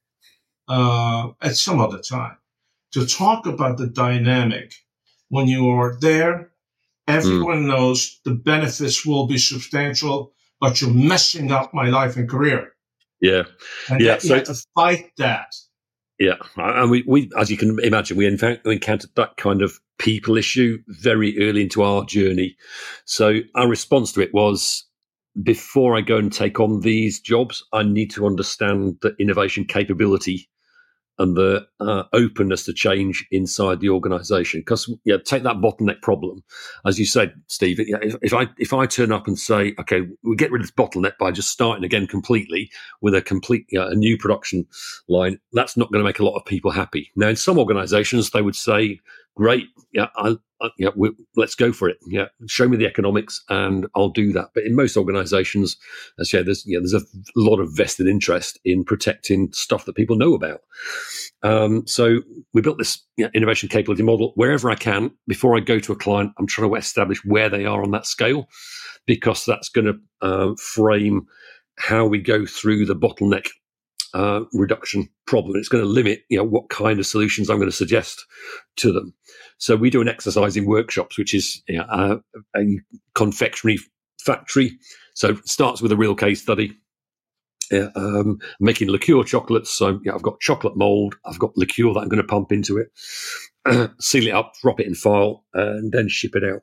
uh, at some other time to talk about the dynamic. When you are there, everyone mm. knows the benefits will be substantial, but you're messing up my life and career. Yeah, and yeah. that, you so have to fight that. Yeah, and we, we, as you can imagine, we in fact encountered that kind of people issue very early into our journey. So our response to it was, before I go and take on these jobs, I need to understand the innovation capability and the uh, openness to change inside the organisation. Because yeah, take that bottleneck problem, as you said, Steve. Yeah, if, if I if I turn up and say, okay, we get rid of this bottleneck by just starting again completely with a complete yeah, a new production line, that's not going to make a lot of people happy. Now, in some organisations, they would say, great, yeah, I, I, yeah, we, let's go for it. Yeah, show me the economics, and I'll do that. But in most organisations, as yeah, there's yeah, there's a lot of vested interest in protecting stuff that people know about. Um, so we built this you know, innovation capability model. Wherever I can, before I go to a client, I'm trying to establish where they are on that scale, because that's going to uh, frame how we go through the bottleneck uh, reduction problem. It's going to limit, you know, what kind of solutions I'm going to suggest to them. So we do an exercise in workshops, which is you know, a, a confectionery factory. So it starts with a real case study. Yeah, um, making liqueur chocolates. So yeah, I've got chocolate mold. I've got liqueur that I'm going to pump into it, uh, seal it up, drop it in file, and then ship it out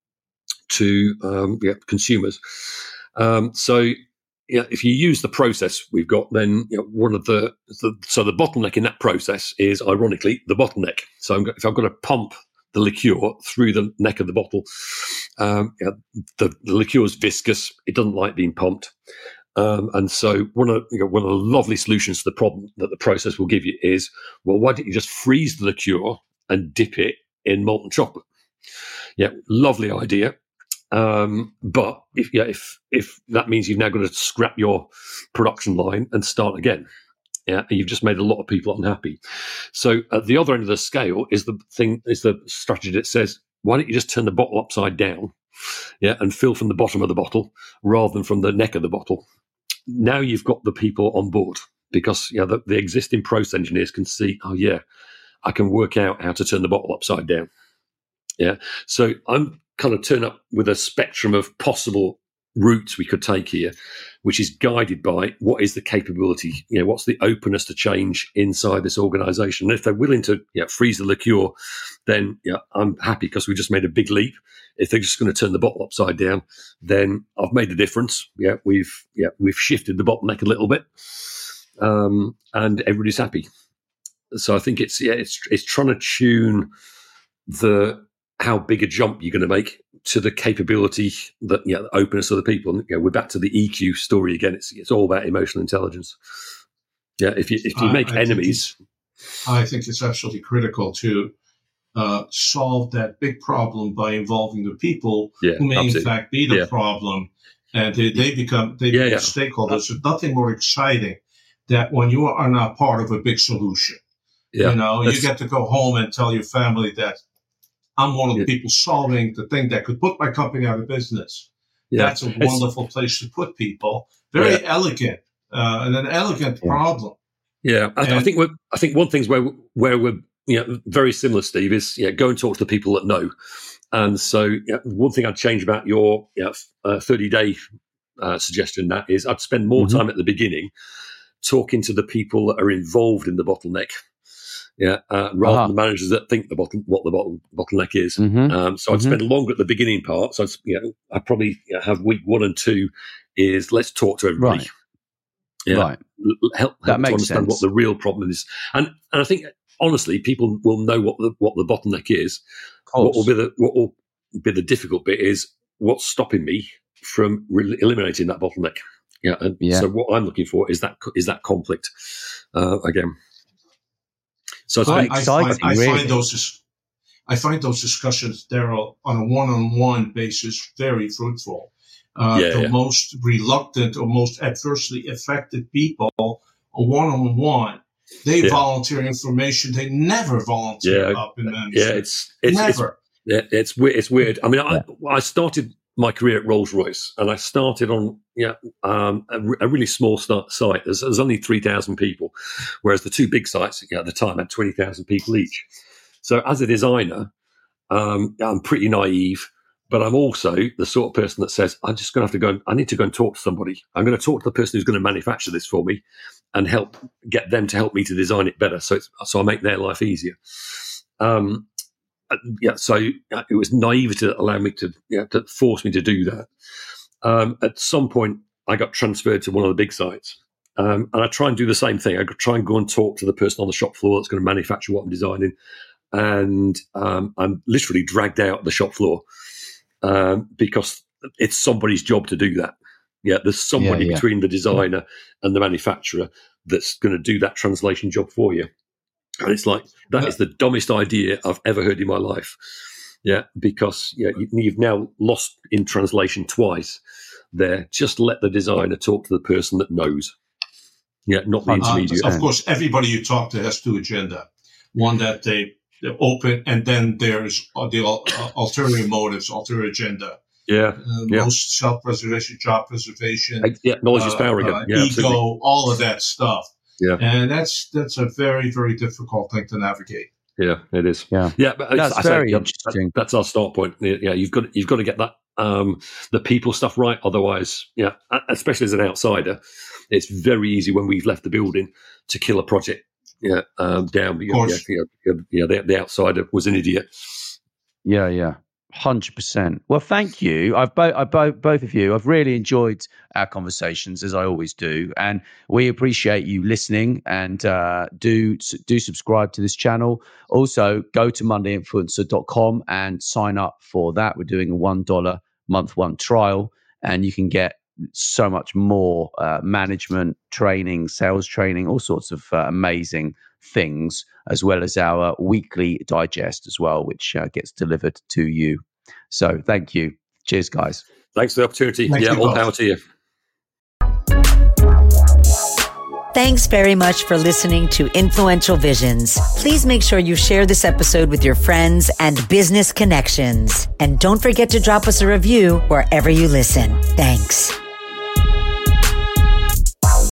to um, yeah, consumers. Um, so yeah, if you use the process we've got, then you know, one of the, the so the bottleneck in that process is ironically the bottleneck. So I'm, if I've got to pump the liqueur through the neck of the bottle, um, yeah, the, the liqueur is viscous. It doesn't like being pumped. Um, and so one of, you know, one of the lovely solutions to the problem that the process will give you is, well, why don't you just freeze the liqueur and dip it in molten chocolate? Yeah, lovely idea. Um, but if, yeah, if if that means you've now got to scrap your production line and start again, yeah, and you've just made a lot of people unhappy. So at the other end of the scale is the thing is the strategy that says, why don't you just turn the bottle upside down, yeah, and fill from the bottom of the bottle rather than from the neck of the bottle. Now you've got the people on board, because you know, the, the existing process engineers can see, oh yeah, I can work out how to turn the bottle upside down. Yeah. So I'm kind of turn up with a spectrum of possible route we could take here, which is guided by what is the capability, you know, what's the openness to change inside this organization. And if they're willing to you know, freeze the liqueur, then yeah, I'm happy because we just made a big leap. If they're just going to turn the bottle upside down, then I've made the difference. Yeah, we've yeah we've shifted the bottleneck a little bit, um, and everybody's happy. So I think it's yeah it's it's trying to tune the how big a jump you're going to make to the capability that yeah the openness of the people. And, you know, we're back to the E Q story again. It's it's all about emotional intelligence. Yeah, if you if you make I, I enemies, think I think it's absolutely critical to uh, solve that big problem by involving the people yeah, who may absolutely. in fact be the yeah. problem, and they, they become they yeah, become yeah. stakeholders. There's nothing more exciting that when you are not part of a big solution. Yeah, you know, you get to go home and tell your family that I'm one of the yeah. people solving the thing that could put my company out of business. Yeah. That's a wonderful it's, place to put people. Very yeah. elegant, uh, and an elegant yeah. problem. Yeah, I, I think we're. I think one thing's where where we're you know, very similar, Steve, is yeah, go and talk to the people that know. And so, you know, one thing I'd change about your you know, uh, thirty day uh, suggestion that is I'd spend more mm-hmm. time at the beginning talking to the people that are involved in the bottleneck. Yeah, uh, rather uh-huh. than the managers that think the bottle, what the bottle, bottleneck is. Mm-hmm. Um, so I'd mm-hmm. spend longer at the beginning part. So I'd, you know, I'd probably you know, have week one and two is let's talk to everybody. Right. Yeah, right. Help, help that to makes understand sense. what the real problem is, and and I think honestly, people will know what the what the bottleneck is. What will be the what will be the difficult bit is what's stopping me from re- eliminating that bottleneck. Yeah, and yeah. so what I'm looking for is that is that conflict uh, again. So it's I, very exciting. I, find, I really. find those I find those discussions, Daryl, on a one-on-one basis very fruitful. Uh, yeah, the yeah. most reluctant or most adversely affected people, a one-on-one, they yeah. volunteer information. They never volunteer yeah. up in management. Yeah, it's it's never. It's, yeah, it's weird. It's weird. I mean, yeah. I, I started my career at Rolls-Royce, and I started on yeah um, a, a really small start site. There's, there's only three thousand people, whereas the two big sites you know, at the time had twenty thousand people each. So as a designer, um, I'm pretty naive, but I'm also the sort of person that says, I'm just going to have to go and I need to go and talk to somebody. I'm going to talk to the person who's going to manufacture this for me and help get them to help me to design it better. So it's, so I make their life easier. Um, yeah, so it was naive to allow me to, yeah, to force me to do that. Um, at some point, I got transferred to one of the big sites. Um, and I try and do the same thing. I try and go and talk to the person on the shop floor that's going to manufacture what I'm designing. And um, I'm literally dragged out the shop floor um, because it's somebody's job to do that. Yeah, there's somebody yeah, yeah. between the designer and the manufacturer that's going to do that translation job for you. And it's like, that is the dumbest idea I've ever heard in my life. Yeah, because yeah, you, you've now lost in translation twice there. Just let the designer talk to the person that knows. Yeah, not the intermediate. Uh, of course, everybody you talk to has two agenda. One that they they're open, and then there's the uh, ulterior motives, ulterior agenda. Yeah, uh, yeah. Most self-preservation, job preservation. I, yeah, knowledge is power again. Uh, yeah, ego, absolutely. all of that stuff. Yeah, and that's that's a very very difficult thing to navigate. Yeah, it is. Yeah, yeah. But that's I very say, interesting. That, that's our start point. Yeah, you've got you've got to get that um, the people stuff right. Otherwise, yeah, especially as an outsider, it's very easy when we've left the building to kill a project. Yeah, um, down. Of course. Yeah, yeah, yeah the, the outsider was an idiot. Yeah, yeah. one hundred percent. Well, thank you. I've both, I both, both of you. I've really enjoyed our conversations, as I always do, and we appreciate you listening. And uh, do do subscribe to this channel. Also, go to monday influencer dot com and sign up for that. We're doing a one dollar month one trial, and you can get so much more uh, management training, sales training, all sorts of uh, amazing things, as well as our weekly digest as well, which uh, gets delivered to you. So thank you. Cheers, guys. Thanks for the opportunity. Thank yeah, you all both. power to you. Thanks very much for listening to Influential Visions. Please make sure you share this episode with your friends and business connections. And don't forget to drop us a review wherever you listen. Thanks.